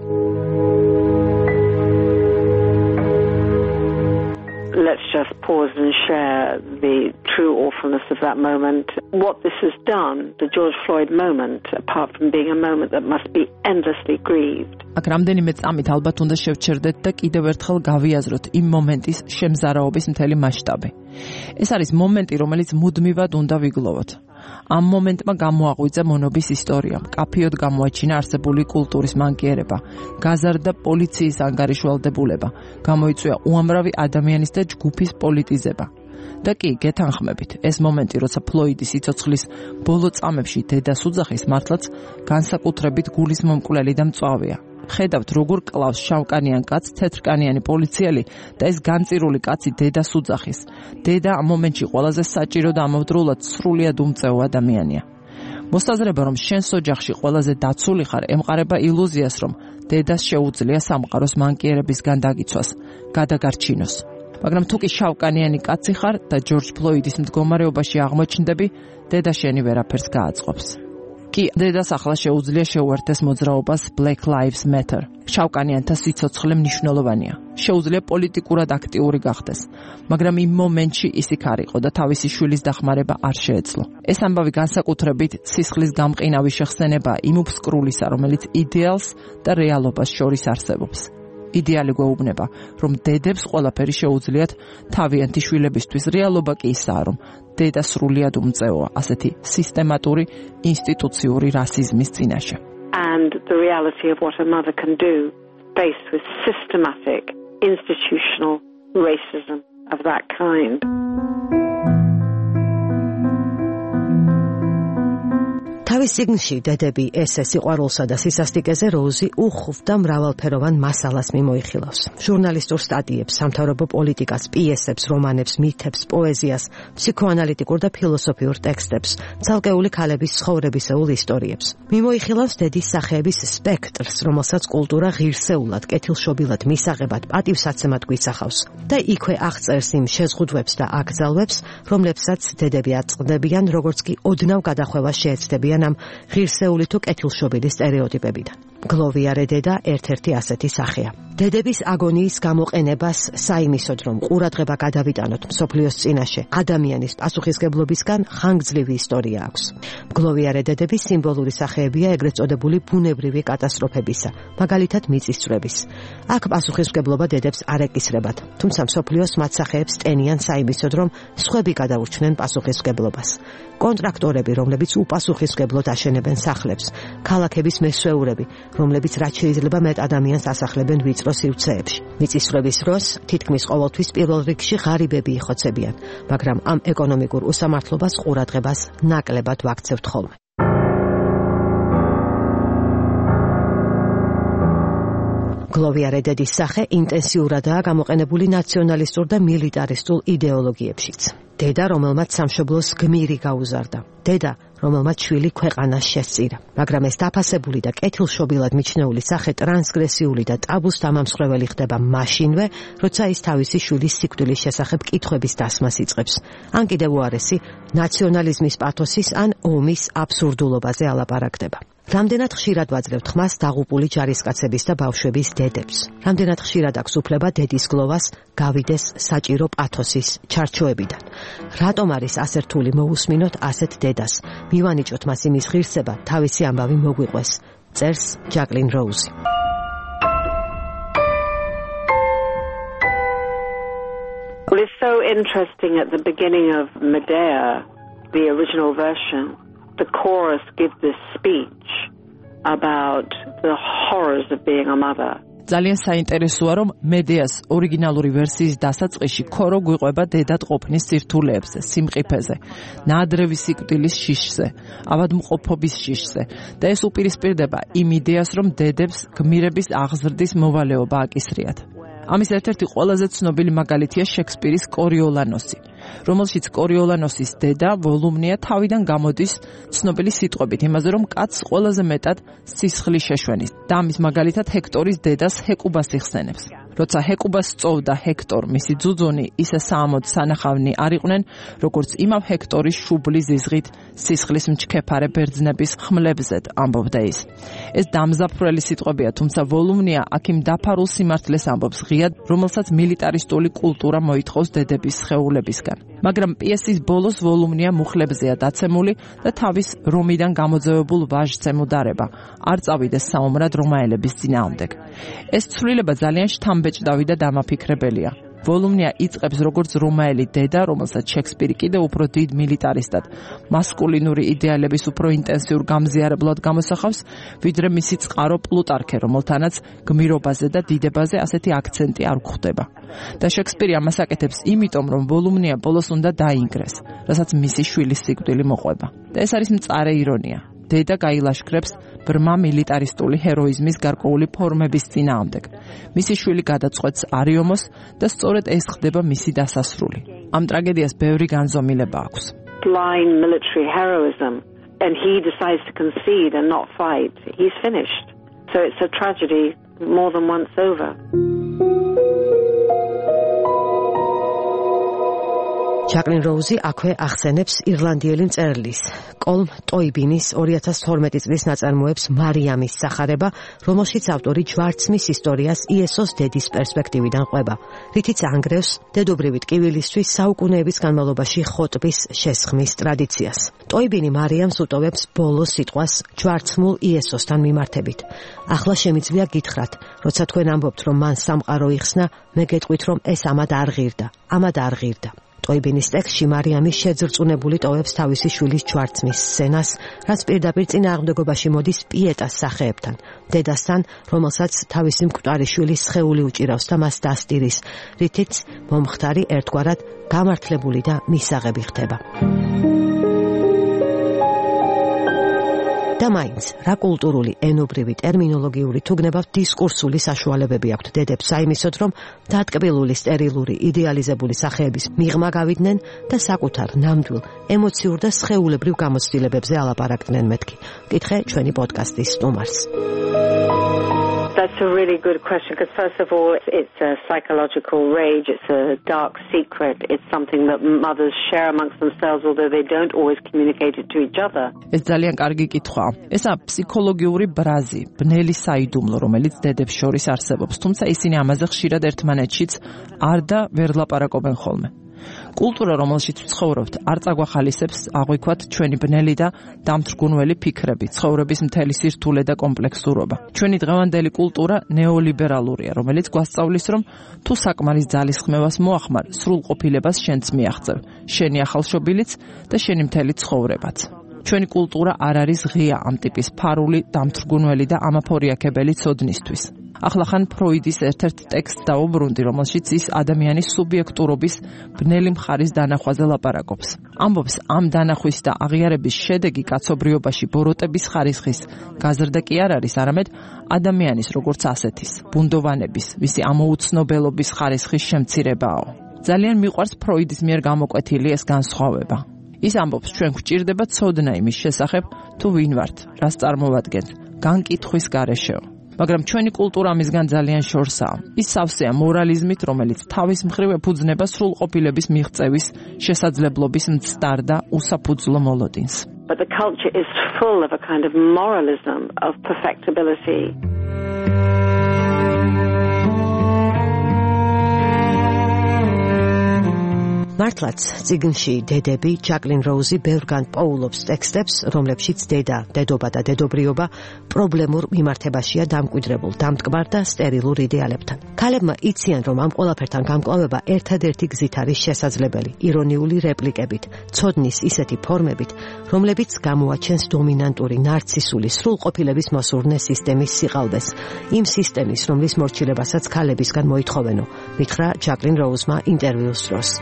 [SPEAKER 2] Let's just pause and share the true awfulness of that moment. What this has done, the George Floyd moment, apart from being a moment that must be endlessly grieved.
[SPEAKER 3] აქ რამდენიმე წამით ალბათ უნდა შევჩერდეთ და კიდევ ერთხელ გავიაზროთ იმ მომენტის შემზარავობის მთელი მასშტაბი. ეს არის მომენტი, რომელიც მუდმივად უნდა ვიგლოვოთ. ამ მომენტმა გამოაღვიძა მონობის ისტორია, მკაფიოდ გამოაჩინა არსებული კულტურის მანკიერება, გაზარდა პოლიციის ანგარიშვალდებულება, გამოიწვია უამრავი ადამიანის და ჯგუფის პოლიტიზება. და კი, გეთანხმებით, ეს მომენტი, როცა ფლოიდის სიცოცხლის ბოლო წამებში დედას უძახის, მართლაც განსაკუთრებით გულის მომკვლელი და მწვავეა. ხედავთ, როგორ კლავს შავკანიან კაცს თეთრკანიანი პოლიციელი და ეს განწირული კაცი დედას უძახის. დედა ამ მომენტში ყველაზე საჭირო და ამავდროულად სრულიად უმწეო ადამიანია. მოსაზრება, რომ შენს ოჯახში ყველაზე დაცული ხარ, ემყარება ილუზიას, რომ დედას შეუძლია სამყაროს მანკიერებისგან დაგიცვას, გადაგარჩინოს. მაგრამ თუ კი შავკანიანი კაცი ხარ და ჯორჯ ფლოიდის მდგომარეობაში აღმოჩნდები, დედა შენი ვერაფერს გააწყობს. კი, დედას ახლა შეუძლია შეუერთდეს მოძრაობას Black Lives Matter. შავკანიანთა სიცოცხლე მნიშვნელოვანია. შეუძლია პოლიტიკურად აქტიური გახდეს, მაგრამ იმ მომენტში ის იქ არ იყო და თავისი შვილის დახმარება არ შეეძლო. ეს ამბავი განსაკუთრებით სისხლის გამყინავი შეხსენებაა იმ უბსკრულისა, რომელიც იდეალს და რეალობას შორის არსებობს. იდეალი გვეუბნება, რომ დედებს ყველაფერი შეუძლიათ თავიანთი შვილებისთვის. რეალობა კი ისაა, რომ დედა სრულიად უმწეოა ასეთი სისტემატური ინსტიტუციური რასიზმის წინაშე.
[SPEAKER 2] And the reality of what a mother can do faced with systematic institutional racism of that kind.
[SPEAKER 1] თავის წიგნში დედები ესე სიყვარულსა და სისასტიკეზე როუზი უხვდა მრავალფეროვან მასალას მიმოიხილავს. ჟურნალისტურ სტატიებს, სამთავრობო პოლიტიკას, პიესებს, რომანებს, მითებს, პოეზიას, ფსიქოანალიტიკურ და ფილოსოფიურ ტექსტებს, ცალკეული ქალების ცხოვრებისეულ ისტორიებს. მიმოიხილავს დედის სახეების სპექტრს, რომელსაც კულტურა ღირსეულად, კეთილშობილად, მისაღებად, პატივსაცემად გვისახავს და იქვე აღწერს იმ შეზღუდვებს და აკრძალვებს, რომლებსაც დედები აწყდებიან, როგორც კი ოდნავ გადახვევას შეეცდებიან ამ ღირსეული თუ კეთილშობილი სტერეოტიპებიდან. გლოვიარე დედა ერთ-ერთი ასეთი სახეა. დედების აგონიის გამოყენებას საიმისოდ, რომ ყურადღება გადავიტანოთ მსოფლიოს წინაშე ადამიანის პასუხისგებლობისგან ხანგრძლივი ისტორია აქვს. გლოვიარე დედები სიმბოლური სახეებია ეგრეთ წოდებული ბუნებრივი კატასტროფებისა, მაგალითად მიწისძვრების. აქ პასუხისმგებლობა დედებს არ ეკისრებათ, თუმცა მსოფლიოს მათ სახეებს ტენიან საიმისოდ, რომ სხვები გადაურჩნენ პასუხისმგებლობას. კონტრაქტორები, რომლებიც უპასუხისმგებლოდ აშენებენ სახლებს, ქალაქების მესვეურები, რომლებიც რაც შეიძლება მეტ ადამიანს ასახლებენ ვიწრო სივრცეებში. მიწისძვრების დროს თითქმის ყოველთვის პირველ რიგში ღარიბები იხოცებიან, მაგრამ ამ ეკონომიკურ უსამართლობას ყურადღებას ნაკლებად ვაქცევთ ხოლმე. გლოვიარე დედის სახე ინტენსიურადაა გამოყენებული ნაციონალისტურ და მილიტარისტულ იდეოლოგიებშიც. დედა, რომელმაც სამშობლოს გმირი გაუზარდა. დედა, რომელმაც შვილი ქვეყანას შესწირა. მაგრამ ეს დაფასებული და კეთილშობილად მიჩნეული სახე ტრანსგრესიული და ტაბუს დამამსხვრეველი ხდება მაშინვე, როცა ის თავისი შვილის სიკვდილის შესახებ კითხვების დასმას იწყებს. ან კიდევ უარესი, ნაციონალიზმის პათოსის ან ომის აბსურდულობაზე ალაპარაკდება. რამდენად ხშირად ვაძლევთ ხმას დაღუპული ჯარისკაცების და ბავშვების დედებს. რამდენად ხშირად აქვს უფლება დედის გლოვას გავიდეს საჭირო პათოსის ჩარჩოებიდან. რატომ არის ასე რთული მოусმინოთ ასეთ დედას? მივანიჭოთ მას იმის ღირსება, თავისი ამბავი მოგვიყვეს. წერს ჯაკლინ როუზი.
[SPEAKER 2] Well, it's so interesting at the beginning of Medea, the original version. The chorus gives this speech about the horrors of being a mother.
[SPEAKER 3] ძალიან საინტერესოა, რომ მედეას ორიგინალური ვერსიის დასაწყისში ქორო გვიყვება დედად ყოფნის სირთულეებზე, სიმყიფეზე, ნაადრევი სიკვდილის შიშზე, ავადმყოფობის შიშზე და ეს უპირისპირდება იმ იდეას, რომ დედებს გმირების აღზრდის მოვალეობა აკისრიათ. ამის ერთ-ერთი ყველაზე ცნობილი მაგალითია შექსპირის კორიოლანოსი, რომელშიც კორიოლანოსის დედა ვოლუმნია თავიდან გამოდის ცნობილი სიტყვებით იმაზე, რომ კაცს ყველაზე მეტად სისხლი შეშვენის და ამის მაგალითად ჰექტორის დედას ჰეკუბას იხსენებს. როცა ჰეკუბას სწოვდა ჰექტორ, მისი ძუძუნი ისე საამოდ სანახავნი არ იყვნენ, როგორც იმავ ჰექტორის შუბლის ზიზღით სისხლის მჩქეფარე ბერძნების ხმლებზედ, ამბობდა ის. ეს დამზაფრელი სიტყვებია, თუმცა ვოლუმნია აქ იმ დაფარულ სიმართლეს ამბობს ღიად, რომელსაც მილიტარისტული კულტურა მოითხოვს დედების სხეულებისგან. მაგრამ პიესის ბოლოს ვოლუმნია მუხლებზეა დაცემული და თავის რომიდან გამოძევებულ ვაჟს ემუდარება, არ წავიდეს საომრად რომაელების წინააღმდეგ. ეს ცვლილება ძალიან შთამბეჭდავი და დამაფიქრებელია. ვოლუმნია იწყებს როგორც რომაელი დედა, რომელსაც შექსპირი კიდევ უფრო დიდ მილიტარისტად, მასკულინური იდეალების უფრო ინტენსიურ გამზიარებლად გამოსახავს, ვიდრე მისი წყარო პლუტარქე, რომელთანაც გმირობაზე და დიდებაზე ასეთი აქცენტი არ გვხვდება. და შექსპირი ამას აკეთებს იმიტომ, რომ ვოლუმნია ბოლოს უნდა დაინგრეს, რასაც მისი შვილის სიკვდილი მოყვება. და ეს არის მწარე ირონია. დედა გაილაშქრებს ბრმა მილიტარისტული ჰეროიზმის გარკვეული ფორმების წინააღმდეგ. მისი შვილი გადაწყვეტს არიომოს და სწორედ ეს ხდება მისი დასასრული. ამ ტრაგედიას ბევრი განზომილება აქვს.
[SPEAKER 2] Blind military heroism, and he decides to concede and not fight. He's finished. So it's a tragedy more than once over.
[SPEAKER 1] ჯაკლინ როუზი აქვე ახსენებს ირლანდიელი მწერლის კოლმ ტოიბინის ორი ათას თორმეტი წლის ნაწარმოებს მარიამის სახარება, რომელშიც ავტორი ჯვარცმის ისტორიას იესოს დედის პერსპექტივიდან ყვება, რითიც ანგრევს დედობრივი ტკივილისთვის საუკუნეების განმავლობაში ხოტბის შესხმის ტრადიციას. ტოიბინი მარიამს უტოვებს ბოლო სიტყვას ჯვარცმულ იესოსთან მიმართებით. ახლა შემიძლია გითხრათ, როცა თქვენ ამბობთ, რომ მან სამყარო იხსნა, მე გეტყვით, რომ ეს ამად არ ღირდა, ამად არ ღირდა. ტოიბინის ტექსტში მარიამი შეძრწუნებული ტოვებს თავისი შვილის ჯვარცმის სცენას, რაც პირდაპირ წინააღმდეგობაში მოდის პიეტას სახეებთან, დედასთან, რომელსაც თავისი მკვდარი შვილის სხეული უჭირავს და მას დასტირის, რითიც მომხდარი ერთგვარად გამართლებული და მისაღები ხდება. და მაინც, რა კულტურული, ენობრივი, ტერმინოლოგიური თუ გნებავთ დისკურსული საშუალებები აქვთ დედებს საიმისოდ, რომ დატკბილული, სტერილური, იდეალიზებული სახეების მიღმა გავიდნენ და საკუთარ ნამდვილ, ემოციურ და სხეულებრივ გამოცდილებებზე ალაპარაკდნენ მეთქი. კითხე ჩვენი პოდკასტის სტუმარს.
[SPEAKER 2] That's a really good question because first of all, it's a psychological rage, it's a dark secret, it's something that mothers share amongst themselves although they don't always communicate it to each other.
[SPEAKER 3] ეს ძალიან კარგი კითხვაა. ესა ფსიქოლოგიური ბრაზი, ბნელი საიდუმლო, რომელიც დედებს შორის არსებობს, თუმცა ისინი ამაზე ხშირად ერთმანეთშიც არ და ვერ ლაპარაკობენ ხოლმე. კულტურა, რომელშიც ვცხოვრობთ, არ წაგვახალისებს აღვიქვათ ჩვენი ბნელი და დამთრგუნველი ფიქრები, ცხოვრების მთელი სირთულე და კომპლექსურობა. ჩვენი დღევანდელი კულტურა ნეოლიბერალურია, რომელიც გვასწავლის, რომ თუ საკმარის ძალისხმევას მოახმარ, სრულყოფილებას შენც მიაღწევ, შენი ახალშობილიც და შენი მთელი ცხოვრებაც. ჩვენი კულტურა არ არის ღია ამ ტიპის ფარული, დამთრგუნველი და ამაფორიაქებელი ცოდნისთვის. ახლა ხან ფროიდის ერთ-ერთ ტექსტს დავუბრუნდი, რომელშიც ის ადამიანის სუბიექტურობის ბნელი მხარის დანახვაზე ლაპარაკობს. ამბობს, ამ დანახვის და აღიარების შედეგი კაცობრიობაში ბოროტების ხარისხის გაზრდა კი არ არის, არამედ ადამიანის როგორც ასეთის, ბუნდოვანების, ვისი ამოუცნობელობის ხარისხის შემცირებაო. ძალიან მიყვარს ფროიდის მიერ გამოკვეთილი ეს განსხვავება. ის ამბობს, ჩვენ გვჭირდება ცოდნა იმის შესახებ, თუ ვინ ვართ, რას წარმოვადგენთ, განკითხვის გარეშეო. მაგრამ ჩვენი კულტურა ამისგან ძალიან შორსაა. ის სავსეა მორალიზმით, რომელიც თავის მხრივ ეფუძნება სრულყოფილების მიღწევის შესაძლებლობის მცდარ და უსაფუძვლო მოლოდინს.
[SPEAKER 2] But the culture is full of a kind of moralism of perfectibility.
[SPEAKER 1] მართლაც წიგნში დედები ჯაკლინ როუზი ბევრგან პოულობს ტექსტებს, რომლებშიც დედა, დედობა და დედობრიობა პრობლემურ მიმართებაშია დამკვიდრებულ, დამტკბარ და სტერილურ იდეალებთან. ქალებმა იციან, რომ ამ ყველაფერთან გამკლავება ერთადერთი გზით არის შესაძლებელი, ირონიული რეპლიკებით, ცოდნის ისეთი ფორმებით, რომლებიც გამოაჩენს დომინანტური ნარცისული სრულყოფილების მოსურნე სისტემის სიყალბეს, იმ სისტემის, რომლის მორჩილებასაც ქალებისგან მოითხოვენო, მითხრა ჯაკლინ როუზმა ინტერვიუს დროს.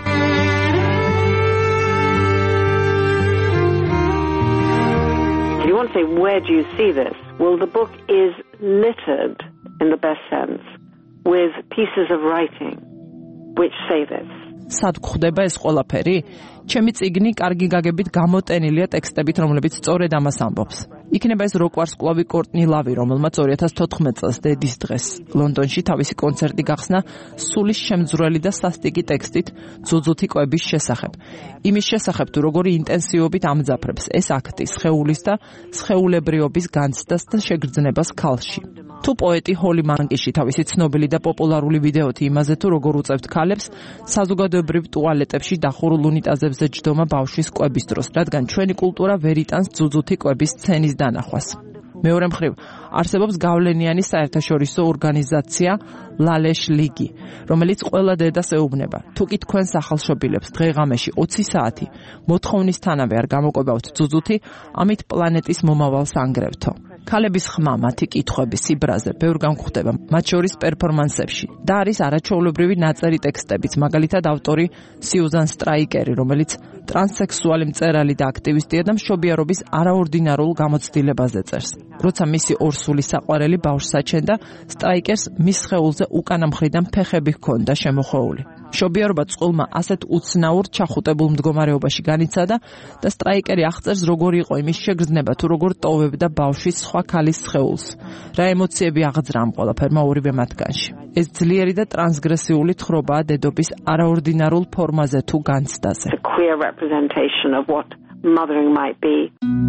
[SPEAKER 2] You want to say, where do you see this? Well, the book is littered, in the best sense, with pieces of writing which say this.
[SPEAKER 3] სად გვხვდება ეს ყველაფერი? ჩემი წიგნი კარგი გაგებით გამოტენილია ტექსტებით, რომლებიც სწორედ ამას ამბობს. იქნება ეს როკვარსკვლავი კორტნი ლავი, რომელმაც ორი ათას თოთხმეტ წელს დედის დღეს ლონდონში თავისი კონცერტი გახსნა სულის შემძვრელი და სასტიკი ტექსტით ძუძუთი კვების შესახებ. იმის შესახებ, თუ როგორი ინტენსივობით ამძაფრებს ეს აქტი სხეულის და სხეულებრიობის განცდას და შეგრძნებას ქალში. თუ პოეტი ჰოლი მანკიში თავისი ცნობილი და პოპულარული ვიდეოთი იმაზე, თუ როგორ უწევთ ქალებს საზოგადოებრივ ტუალეტებში დახურულ უნიტაზებზე ჯდომა ბავშვის კვების დროს, რადგან ჩვენი კულტურა ვერ იტანს ძუძუთი კვების სცენის დანახვას. მეორე მხრივ, არსებობს გავლენიანი საერთაშორისო ორგანიზაცია ლალეშ ლიგი, რომელიც ყველა დედას ეუბნება. თუ კი თქვენს ახალშობილებს დღე-ღამეში ოცი საათი მოთხოვნისთანავე არ გამოკვებავთ ძუძუთი, ამით პლანეტის მომავალს ანგრევთო. ქალების ხმა, მათი კითხვები, სიბრაზე ბევრ გამგვხდება, მათ შორის პერფორმანსებში. და არის არაჩვეულებრივი ნაწერი ტექსტებიც, მაგალითად ავტორი სიუზან სტრაიკერი, რომელიც ტრანსსექსუალი მწერალი და აქტივისტია და მშობიარობის არაორდინარულ გამოცდილებაზე წერს. როცა მისი ორსული საყვარელი ბავშვს აჩენდა, სტრაიკერს მის სხეულზე უკანა მხრიდან ფეხები ჰქონდა შემოხვეული. მშობიარობა წყვილმა ასეთ უცნაურ ჩახუტებულ მდგომარეობაში განიცადა და სტრაიკერი აღწერს, როგორი იყო იმის შეგრძნება, თუ როგორ ტოვებდა ბავშვის სხვა ქალის სხეულს. რა ემოციები აღძრა ამ ყველაფერმა ორივე მათგანში. ეს ძლიერი და ტრანსგრესიული თხრობაა დედობის არაორდინარულ ფორმაზე თუ განცდაზე.
[SPEAKER 2] A queer representation of what mothering might be.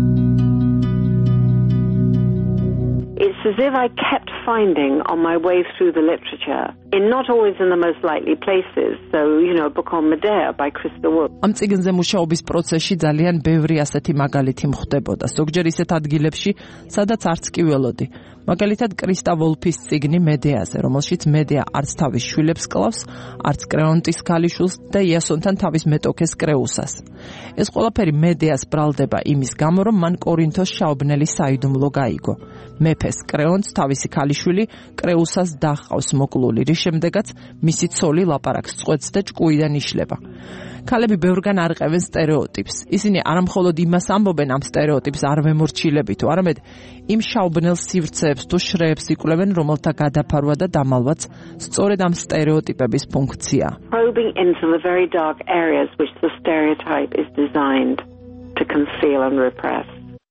[SPEAKER 2] It's as if I kept finding on my way through the literature, in not always in the most likely places. So, you know, a book on Medea by Krista Wood.
[SPEAKER 3] ამ წიგნზე მუშაობის პროცესში ძალიან ბევრი ასეთი მაგალითი მხვდებოდა. ზოგჯერ ისეთ ადგილებში, სადაც არც კი ველოდი. მაგალითად, კრისტა ვოლფის წიგნი მედეაზე, რომელშიც მედეა არც თავის შვილებს კლავს, არც კრეონტის ქალიშვილს და იასონთან თავის მეტოქეს კრეუსას. ეს ყველაფერი მედეას ბრალდება იმის გამო, რომ მან კორინთოს შაობნელი საიდუმლო გაიგო. მეფეს კრეონტს თავისი ქალიშვილი კრეუსას დაჰყავს მოკლული, რის რის შემდეგაც მისი ცოლი ლაპარაკს წყვეტს და ჭკუიდან იშლება. ქალები ბევრგან არყევენ სტერეოტიპს. ისინი არამხოლოდ იმას ამბობენ ამ სტერეოტიპს არ ვემორჩილებითო, არამედ იმ შაუბნელ სივრცეებს თუ შრეებს იკვლევენ, რომელთა გადაფარვა და დამალვაც სწორედ ამ სტერეოტიპების ფუნქციაა.
[SPEAKER 2] Probing into the very dark areas which the stereotype is designed to conceal and repress.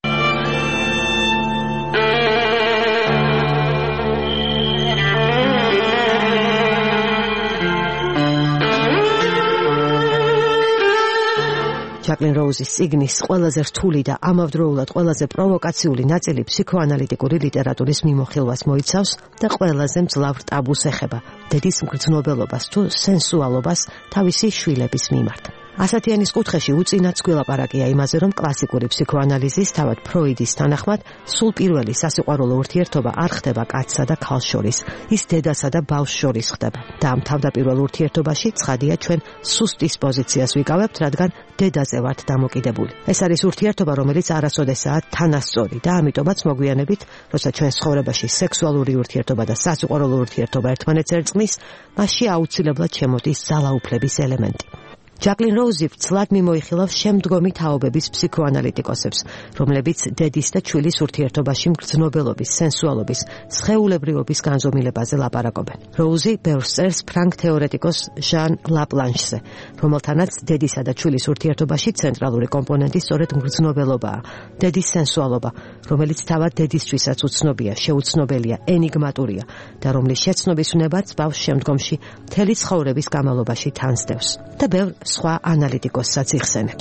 [SPEAKER 1] ჯაკლინ როუზის წიგნის ყველაზე რთული და ამავდროულად ყველაზე პროვოკაციული ნაწილი ფსიქოანალიტიკური ლიტერატურის მიმოხილვას მოიცავს და ყველაზე მძლავრ ტაბუს ეხება დედის მგრძნობელობას თუ სენსუალობას თავისი შვილების მიმართ. ასათიანის კუთხეში უწინაც გველაპარაკია იმაზე, რომ კლასიკური ფსიქოანალიზის, თავად ფროიდის თანახმად, სულ პირველი სასიყვარულო ურთიერთობა არ ხდება კაცსა და ქალს შორის, ის დედასა და ბავშვს შორის ხდება. და ამ თავდაპირველ ურთიერთობაში ცხადია ჩვენ სუსტის პოზიციას ვიკავებთ, რადგან დედაზე ვართ დამოკიდებული. ეს არის ურთიერთობა, რომელიც არასოდესაა თანასწორი და ამიტომაც მოგვიანებით, როცა ჩვენ ცხოვრებაში სექსუალური ურთიერთობა და სასიყვარულო ურთიერთობა ერთმანეთს ერწყმის, მასში აუცილებლად შემოდის ძალაუფლების 엘ემენტი. ჯაკლინ როუზი ცლად მიმოიხილავს შემდგომი თაობების ფსიქოანალიტიკოსებს, რომლებიც დედის და ჩვილის ურთიერთობაში მგრძნობელობის, სენსუალობის, სხეულებრივობის განზომილებაზე ლაპარაკობენ. როუზი ბევრს წერს ფრანგ თეორეტიკოს ჟან ლაპლანშზე, რომელთანაც დედისა და ჩვილის ურთიერთობაში ცენტრალური კომპონენტი სწორედ მგრძნობელობაა, დედის სენსუალობა, რომელიც თავად დედისთვისაც უცნობია, შეუცნობელია, ენიგმატურია და რომლის შეცნობის უნებაც ბავშვს შემდგომში მთელი ცხოვრების განმავლობაში თანსდევს. და ბევრ სხვა ანალიტიკოსსაც იხსენებს.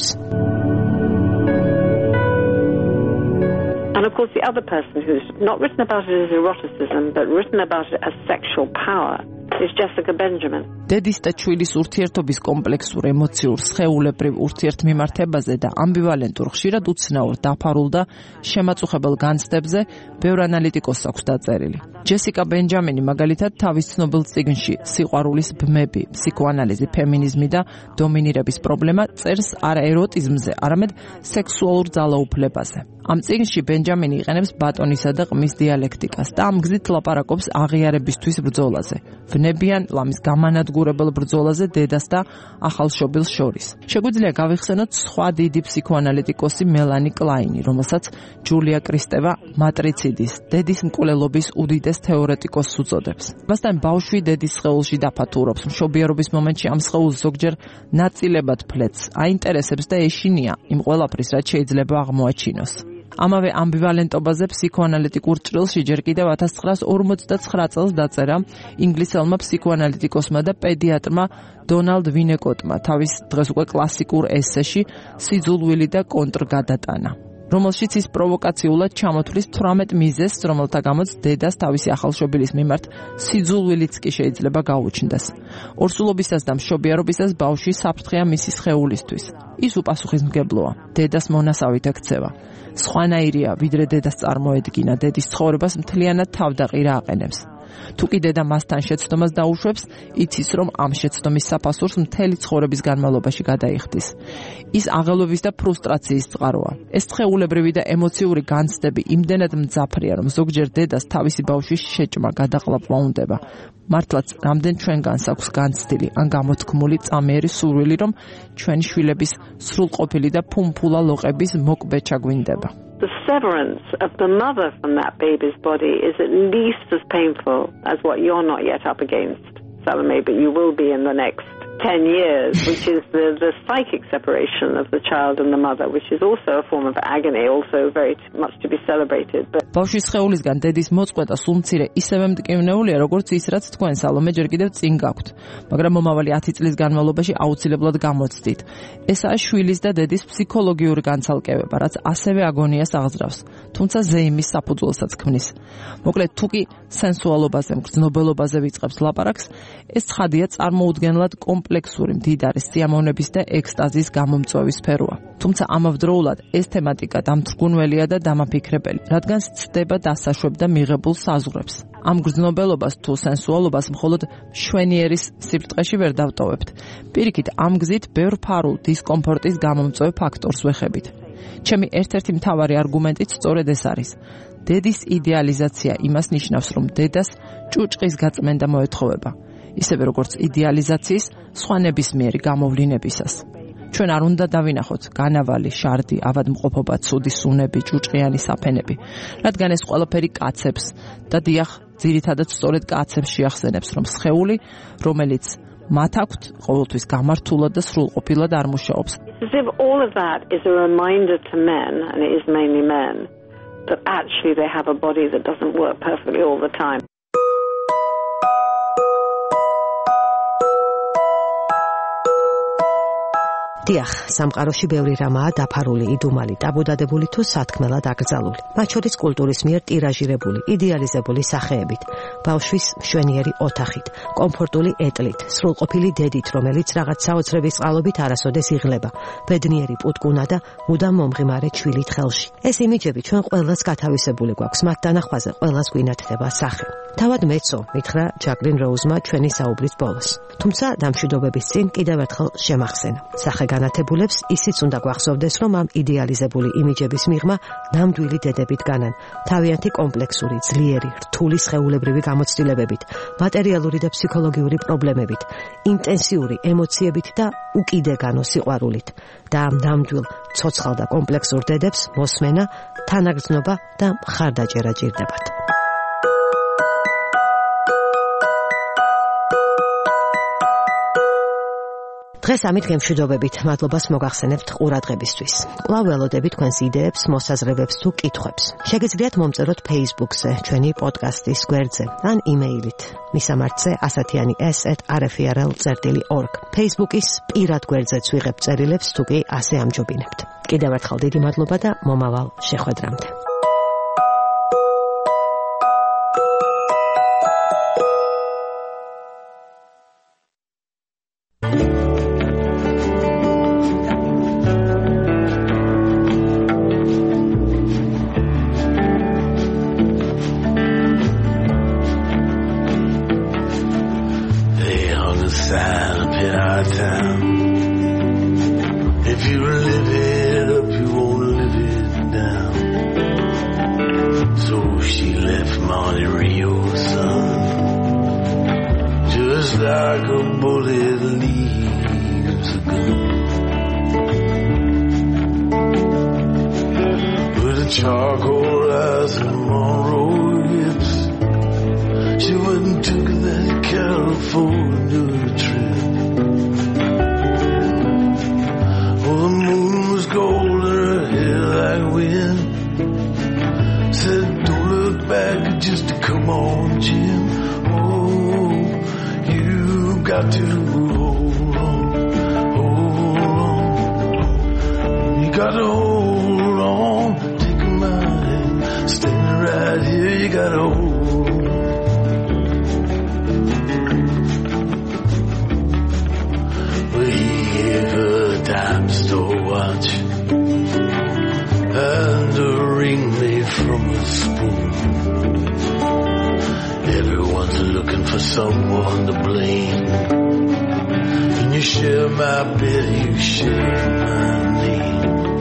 [SPEAKER 2] And of course the other person who's not written about it as eroticism but written about it as sexual power is Jessica Benjamin.
[SPEAKER 3] დედის და ჩვილის ურთიერთობის კომპლექსურ ემოციურ სხეულებრივ ურთიერთმიმართებაზე და ამბივალენტურ ხშირად უცნაურ დაფარულ და შემაწუხებელ განცდებზე ბევრ ანალიტიკოსს აქვს დაწერილი. ჯესიკა ბენჯამინი მაგალითად თავის ცნობილ წიგნში სიყვარულის ბმები, ფსიქოანალიზი, ფემინიზმი და დომინირების პრობლემა წერს არა ეროტიზმზე, არამედ სექსუალურ ძალაუფლებაზე. ამ წიგნში ბენჯამინი იყენებს ბატონისა და ყმის დიალექტიკას და ამ გზით ლაპარაკობს აღიარებისთვის ბრძოლაზე. ვნებიან ლამის გამანადგურებელ ბრძოლაზე დედას და ახალშობილს შორის. შეგვიძლია გავიხსენოთ სხვა დიდი ფსიქოანალიტიკოსი მელანი კლაინი, რომელსაც ჯულია კრისტევა მატრიციდის, დედის მკვლელობის უდიდეს თეორეტიკოსს უწოდებს. მასთან ბავშვი დედის სხეულში დაფათურობს, მშობიარობის მომენტში ამ სხეულს ზოგჯერ ნაწილებად ფლეთს, აინტერესებს და ეშინია იმ ყველაფრის, რაც შეიძლება აღმოაჩინოს. ამავე ამბივალენტობაზე ფსიქოანალიტიკურ ჭრილში ჯერ კიდევ ათას ცხრაას ორმოცდაცხრა წელს დაწერა ინგლისელმა ფსიქოანალიტიკოსმა და პედიატრმა დონალდ ვინეკოტმა თავის დღეს უკვე კლასიკურ ესეში სიძულვილი და კონტრგადატანა, რომელშიც ის პროვოკაციულად ჩამოთვლის თვრამეტ მიზეზს, რომელთა გამოც დედას თავისი ახალშობილის მიმართ სიძულვილიც კი შეიძლება გაუჩნდეს. ორსულობისას და მშობიარობისას ბავშვი საფრთხეა მისი სხეულისთვის. ის უპასუხისმგებლოა, დედას მონასავით ექცევა. სხვანაირია, ვიდრე დედას წარმოედგინა, დედის ცხოვრებას მთლიანად თავდაყირა აყენებს. თუ კი დედა მასთან შეცდომას დაუშვებს, იცის, რომ ამ შეცდომის საფასურს მთელი ცხოვრების განმავლობაში გადაიხდის. ის აღელვების და ფრუსტრაციის წყაროა. ეს სხეულებრივი და ემოციური განცდები იმდენად მძაფრია, რომ ზოგჯერ დედას თავისი ბავშვის შეჭმა გადაყლაპვა უნდება. მართლაც რამდენ ჩვენგანს აქვს განცდილი ან გამოთქმული წამიერი სურვილი, რომ ჩვენი შვილების სრულყოფილი და ფუმფულა ლოყების მოკვბეჭა გვინდება.
[SPEAKER 2] The severance of the mother from that baby's body is at least as painful as what you're not yet up against, Salome, but you will be in the next ten years, which is the, the psychic separation of the child and the mother, which is also a form of agony, also very much to be celebrated. But
[SPEAKER 3] ბავშვის სხეულისგან დედის მოწყვეტა სულ მცირე ისევე მტკივნეულია, როგორც ის, რაც თქვენ სალომე ჯერ კიდევ წინ გაქვთ, მაგრამ მომავალი ათი წლის განმავლობაში აუცილებლად გამოცდით. ესაა შვილის და დედის ფსიქოლოგიური განცალკევება, რაც ასევე აგონიას აღძრავს, თუმცა ზეიმის საფუძველსაც ქმნის. მოკლედ, თუ კი სენსუალობაზე, მგრძნობელობაზე ვიწყებთ ლაპარაკს, ეს ცხადია წარმოუდგენლად კომპლექსური მდიდარი სიამოვნების და ექსტაზის გამომწვევის სფეროა. თუმცა ამავდროულად ეს თემატიკა დამთრგუნველია და დამაფიქრებელი, რადგან ცდება დასაშვებ და მიღებულ საზღვრებს. ამ გრძნობელობას თუ სენსუალობას მხოლოდ მშვენიერის სიბრტყეში ვერ დავტოვებთ. პირიქით, ამ გზით ბევრ ფარულ დისკომფორტის გამომწვევ ფაქტორს ვეხებით. ჩემი ერთ-ერთი მთავარი არგუმენტიც სწორედ ეს არის. დედის იდეალიზაცია იმას ნიშნავს, რომ დედას ჭუჭყის გაწმენდა მოეთხოვება. ისევე როგორც იდეალიზაციის სხვა ნებისმიერი გამოვლინებისას. ჩვენ არ უნდა დავინახოთ განავალი, შარდი, ავადმყოფობა, ცუდი სუნები, ჭუჭყიანი საფენები, რადგან ეს ყველაფერი კაცებს და დიახ, ძირითადად სწორედ კაცებს შეახსენებს, რომ სხეული, რომელიც მათ აქვთ, ყოველთვის გამართულად და სრულყოფილად არ მუშაობს.
[SPEAKER 2] As if all of that is a reminder to men, and it is mainly men, that actually they have a body that doesn't work perfectly all the time.
[SPEAKER 1] დიახ, სამყაროში ბევრი რამაა დაფარული, იდუმალი, ტაბუდადებული თუ სათქმელად აკრძალული. მათ შორის კულტურის მიერ ტირაჟირებული, იდეალიზებული სახეებით, ბავშვის მშვენიერი ოთახით, კომფორტული ეტლით, სრულყოფილი დედით, რომელიც რაღაც საოცრების წყალობით არასოდეს იღლება, ბედნიერი პუტკუნა და მუდამ მომღიმარე ჩვილით ხელში. ეს იმიჯები ჩვენ ყველას გათავისებული გვაქვს, მათ დანახვაზე ყველას გვინათდება სახე. თავად მეცო, მითხრა ჯაკლინ როუზმა ჩვენი საუბრის ბოლოს. თუმცა დამშვიდობების წინ კიდევ ერთხელ შემახსენა. სახე განათებულებს ისიც უნდა გვახსოვდეს, რომ ამ იდეალიზებული იმიჯების მიღმა ნამდვილი დედებით განან, თავიანთი კომპლექსური, ძლიერი, რთული სხეულებრივი გამოცდილებებით, მატერიალური და ფსიქოლოგიური პრობლემებით, ინტენსიური ემოციებით და უკიდეგანო სიყვარულით. და ამ ნამდვილ ცოცხალ და კომპლექსურ დედებს მოსმენა, თანაგრძნობა და მხარდაჭერა ჭირდებათ. დღეს ამით გემშვიდობებით, მადლობას მოგახსენებთ ყურადღებისთვის. კვლავ ველოდებით თქვენს იდეებს, მოსაზრებებს თუ კითხვებს. შეგიძლიათ მომწეროთ Facebook-ზე, ჩვენი პოდკასტის გვერდზე, ან იმეილით. მისამართზე ასათიანი s at r f r l dot org. Facebook-ის პირად გვერდზეც ვიღებ წერილებს, თუ კი ასე ამჯობინებთ. კიდევ ერთხელ დიდი მადლობა და მომავალ შეხვედრამდე.
[SPEAKER 4] Charcoal eyes and Monroe lips. She wouldn't took that California trip. Oh, the moon was gold and her hair like wind. Said, don't look back, just to come on, Jim. Oh, you got to hold on, hold on. You got to hold on. Standing right here, you gotta hold. Well, he gave her a dime store watch and a ring made from a spoon. Everyone's looking for someone to blame. When you share my bed, you share my name.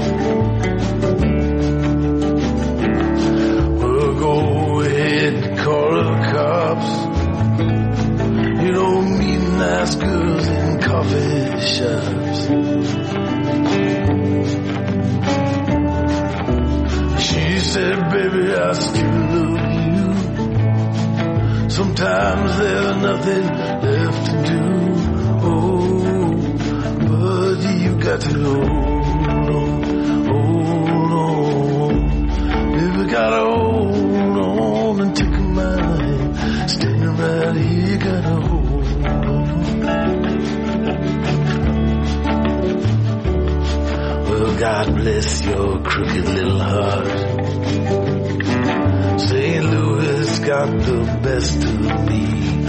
[SPEAKER 4] Call the cops. You don't meet nice girls in coffee shops. She said, baby, I still love you. Sometimes there's nothing left to do. Oh, but you got to hold on, hold on. Baby, gotta hold on and take standing right here, you gotta hold on. Well, God bless your crooked little heart. Saint Louis got the best of me.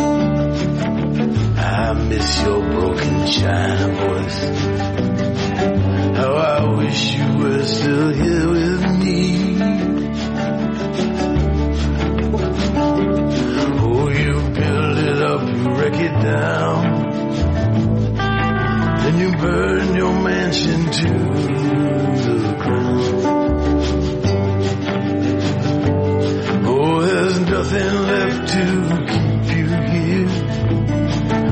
[SPEAKER 4] I miss your broken china voice. How I wish you were still here with me. Wreck it down, then you burn your mansion to the ground. Oh, there's nothing left to keep you here.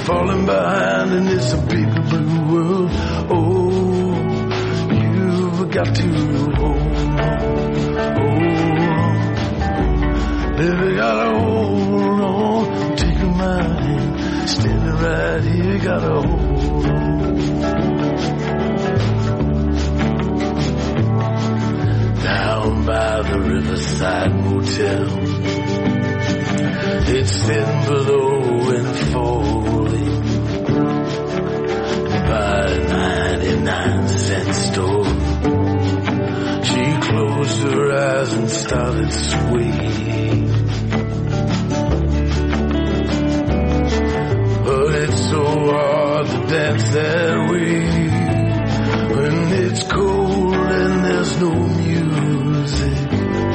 [SPEAKER 4] falling behind and it's a big blue world. Oh, you've got to hold on, hold on. Baby, gotta hold on. Take my hand, standing right here, gotta hold on. Down by the Riverside Motel, it's thin below and falling by a ninety-nine cent store. She closed her eyes and started swaying, but it's so hard to dance that way when it's cold and there's no music.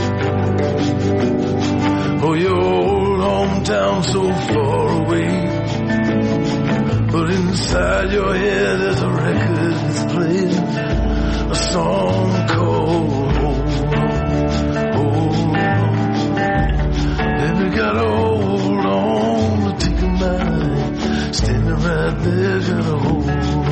[SPEAKER 4] Oh, your old hometown so far away, but inside your head there's a record that's playing a song called Hold On, Hold On. Baby, gotta hold on to take a mind, standing right there, gotta hold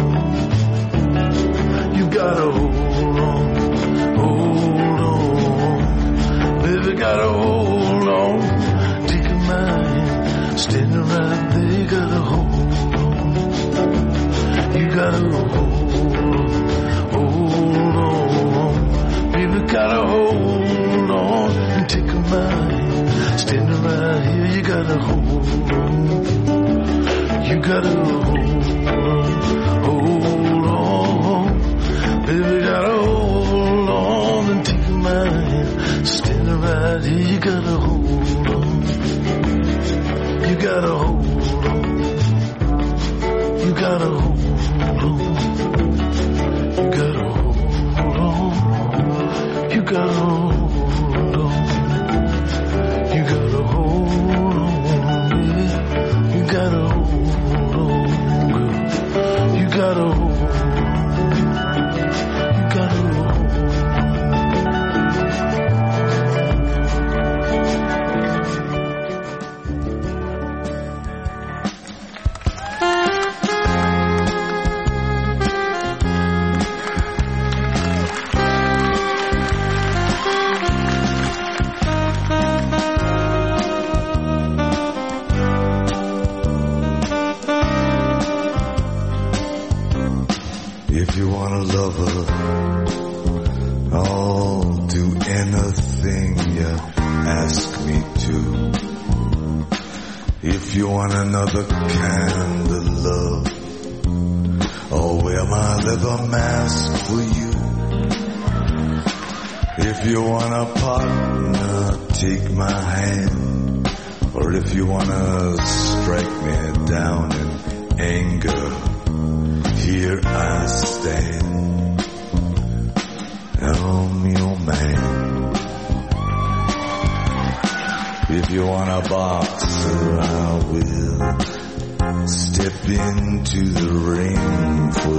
[SPEAKER 4] on. You gotta hold on, hold on. Baby, gotta hold on, take a mind, standing right there, gotta hold on. You gotta hold on, hold on. Baby, gotta hold on and take a mind, standing right here, you gotta hold on. You gotta hold on, hold on. Baby, gotta hold on and take a mind, standing right here, you gotta hold on. You gotta hold on. You gotta hold on. You gotta hold on. You gotta hold on. You gotta hold on, yeah. You gotta hold on, girl. You gotta hold on. You gotta hold on.
[SPEAKER 5] If you want a lover, I'll do anything you ask me to. If you want another kind of love, I'll wear my leather mask for you. If you want a partner, take my hand. Or if you want to strike me down in anger, here I stand, I'm your man. If you want a boxer, I will step into the ring for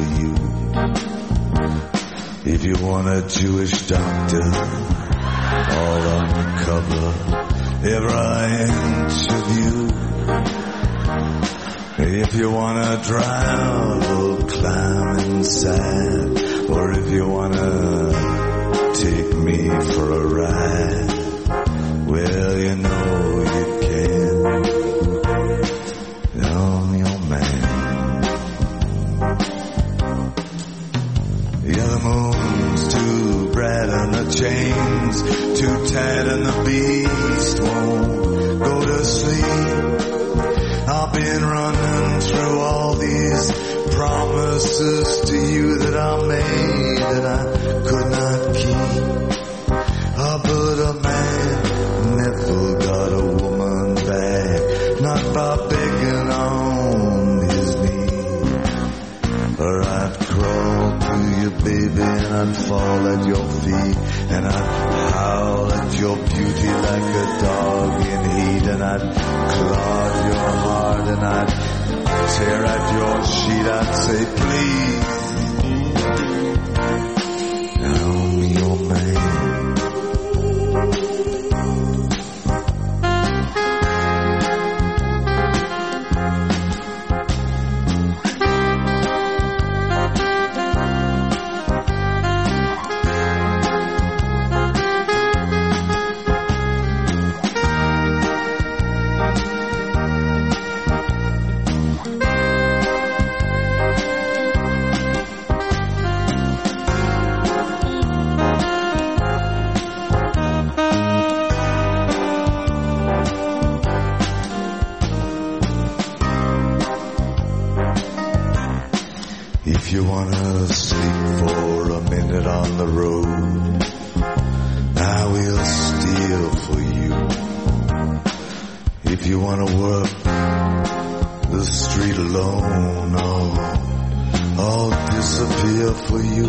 [SPEAKER 5] you. If you want a Jewish doctor, I'll uncover every inch of you. If you wanna drown, we'll climb inside. Or if you wanna take me for a ride, well, you know you can. I'm your man. Yeah, the moon's too bright and the chains too tight and the beast won't go to sleep. I've been running through all these promises to you that I made that I could not keep. Oh, but a man never got a woman back, not by begging on his knees. Or I'd crawl to you, baby, and I'd fall at your feet, and I'd howl at your beauty like a dog in heat, and I'd claw your heart, and I'd tear at your sheet. I'd say, please, I'm your man. you wanna work the street alone, I'll, I'll disappear for you.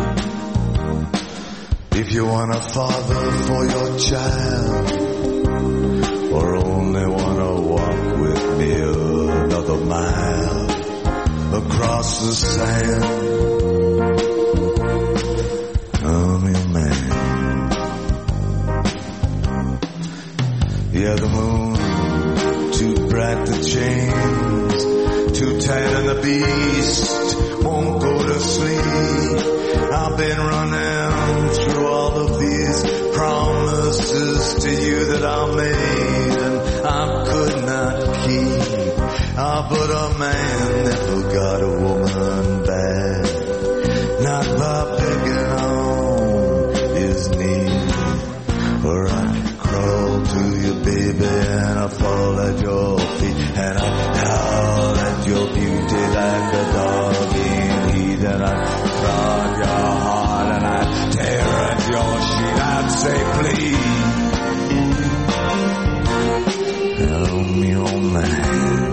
[SPEAKER 5] If you want a father for your child, or only wanna walk with me another mile across the sand, I'm your man. Yeah, the moon, too bright the chains, too tight and the beast won't go to sleep. I've been running through all of these promises to you that I made and I could not keep. Ah, but a man never got a woman back, not by begging on his knees. Or I crawl to you, baby, and I fall at your feet, and I howl at your beauty like a dog in heat, and I prod your heart and I tear at your sheet. I'd say, please, help me, oh man.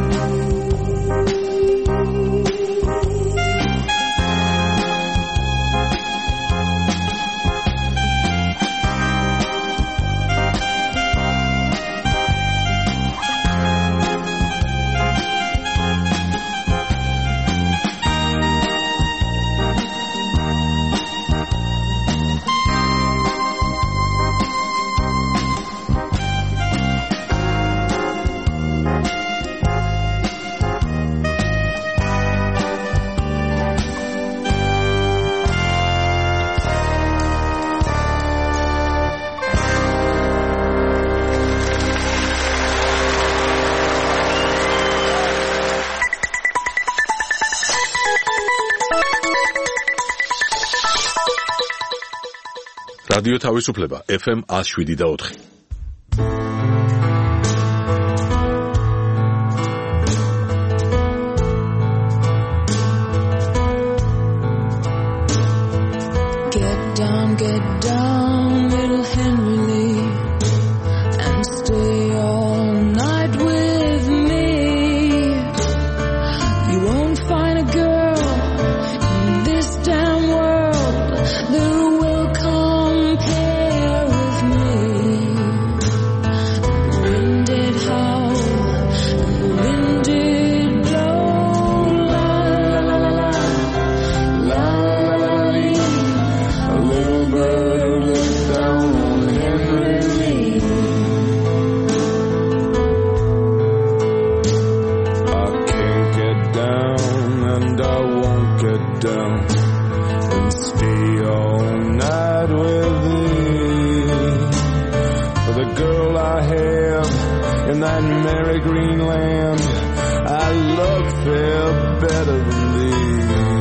[SPEAKER 6] რადიო თავისუფლება ეფ ემ one oh seven და four.
[SPEAKER 7] Get down, get down, little Henry Lee, and stay all night with me. You won't find a girl in this damn world that will compare with me. The wind did howl and the wind did blow, la la la la la la la. A little bird looked down on Henry Lee. I can't get down and I won't get down and stay all night with thee. For the girl I have in that merry green land, I love fair better than thee.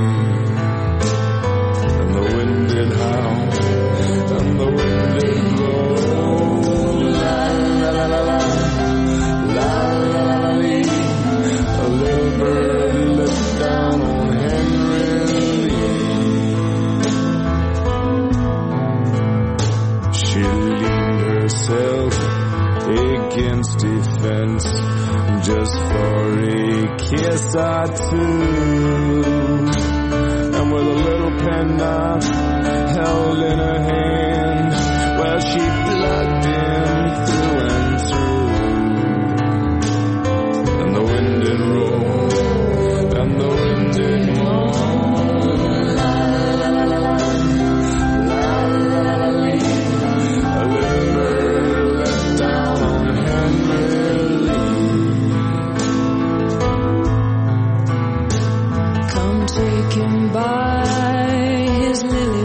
[SPEAKER 7] And the wind did howl and the wind did blow, la la la la la la la la lee. A little bird looked down on Henry Lee. She leaned herself against a fence just for a kiss or two, and with a little penknife held in her hand, well, she plugged him through and through. And the wind did roll and the wind did moan, la la la la la la la la la. A little bird let down on Henry Lee. Come take him by his lily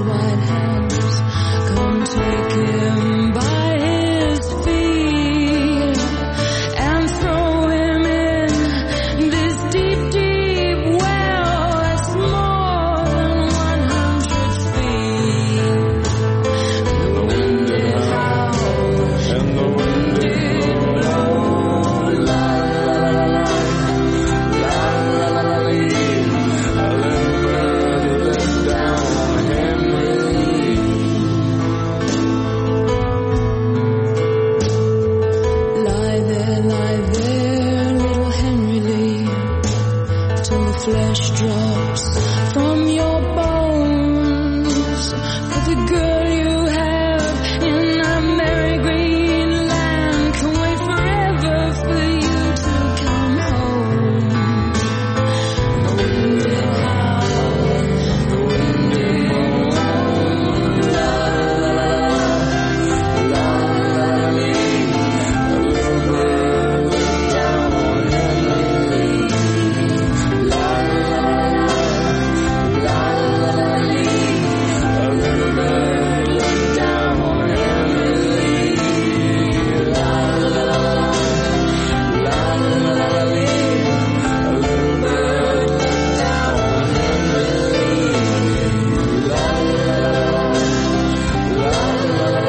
[SPEAKER 8] the girl you have in a merry green land can wait forever for you to come home. The wind did howl, the wind did moan, la la la la la la. A little bird looked down on Emily. La la la la la la. A little bird looked down on Emily. La la la la la la. A little bird looked down on Emily. La la la la la la.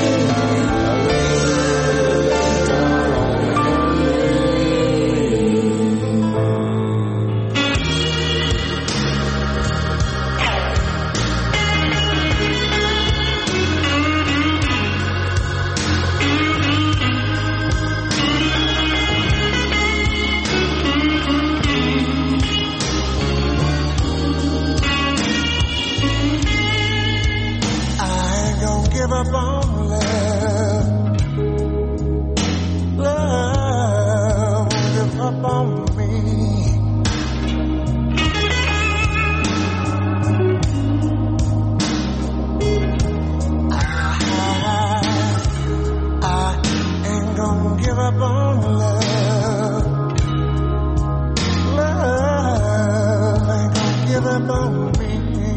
[SPEAKER 5] I ain't gonna give up on love. Love won't give up on me. I, I ain't gonna give up on love. Love ain't gonna give up on me.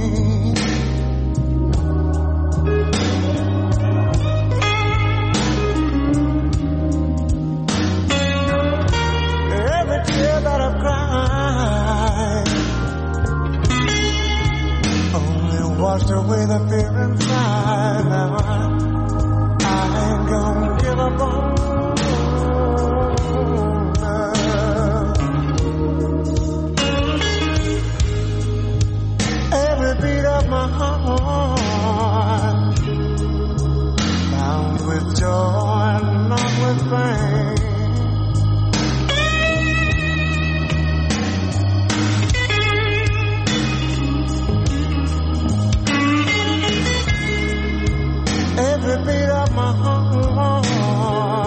[SPEAKER 5] Every tear that I've cried only washed away the fear inside. Now I, I ain't gonna give up on love. Every beat of my heart bound with joy and not with pain. Every beat of my heart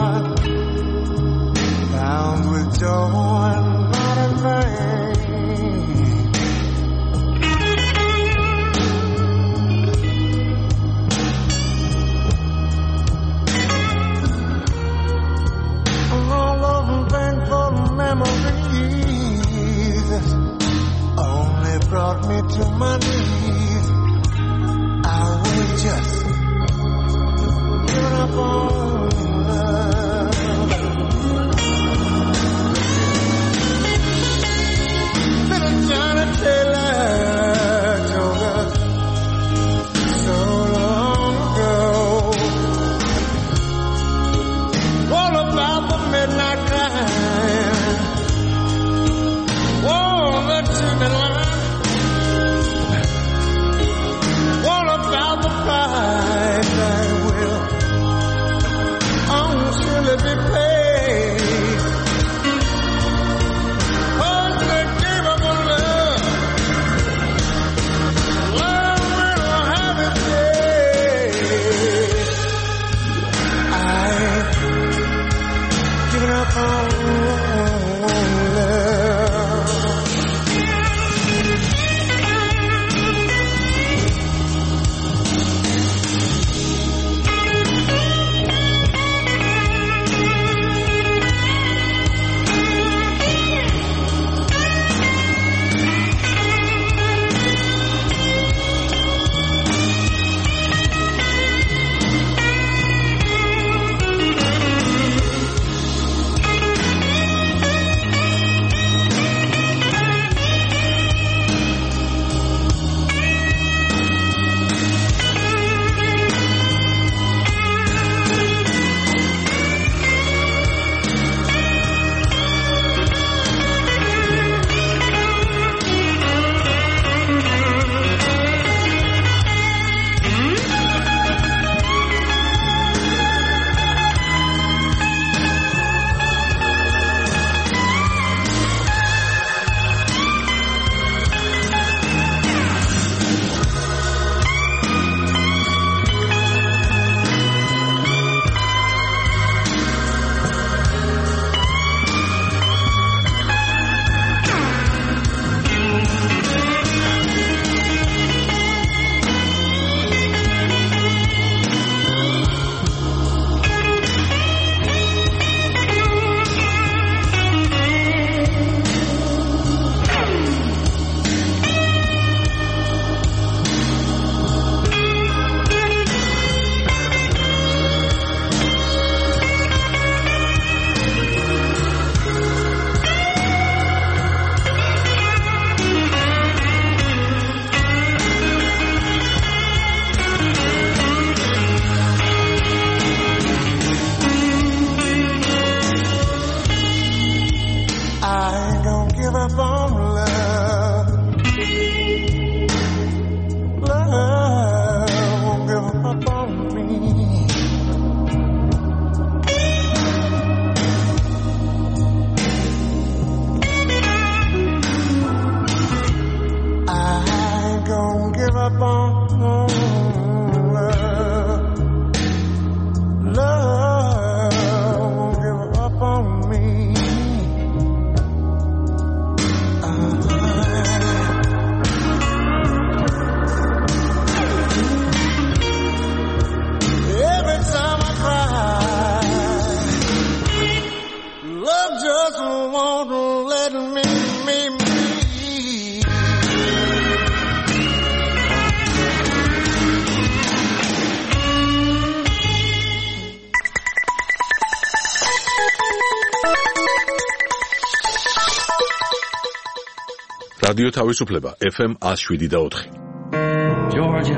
[SPEAKER 6] რადიო თავისუფლება ეფ ემ one oh seven და four.
[SPEAKER 9] Georgia,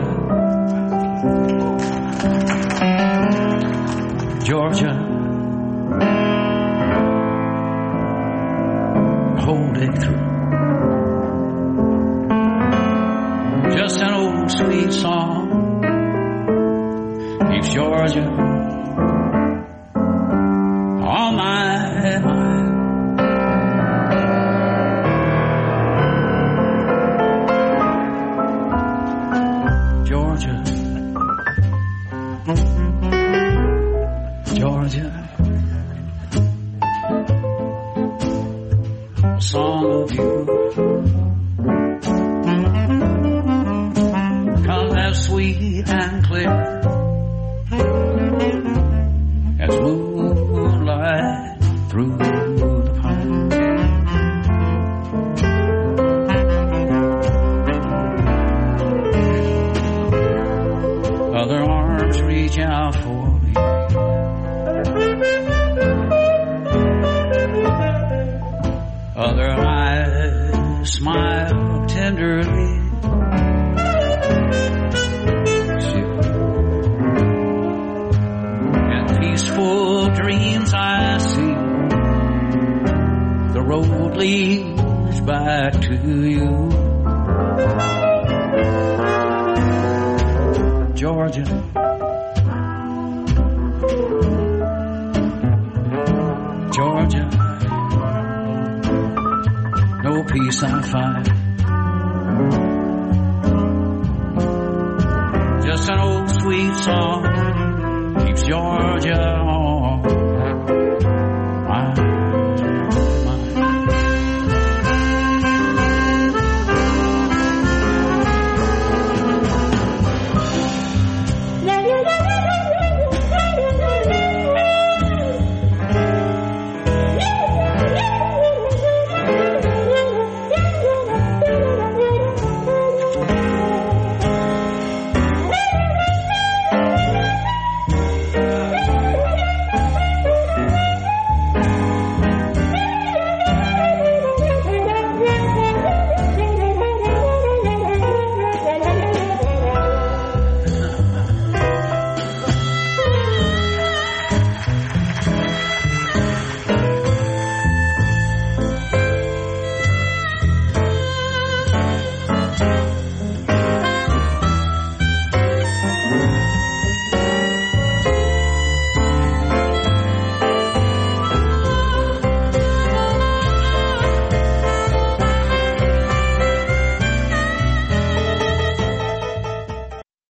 [SPEAKER 9] Georgia, hold it through. Just an old sweet song keeps Georgia on my mind. Georgia, Georgia, a song of you. Come as sweet and clear as moonlight through the pine. Other arms reach out for me. Other eyes smile tenderly. And peaceful dreams I see. The road leads back to you. Georgia, Georgia, no peace I find. Just an old sweet song keeps Georgia on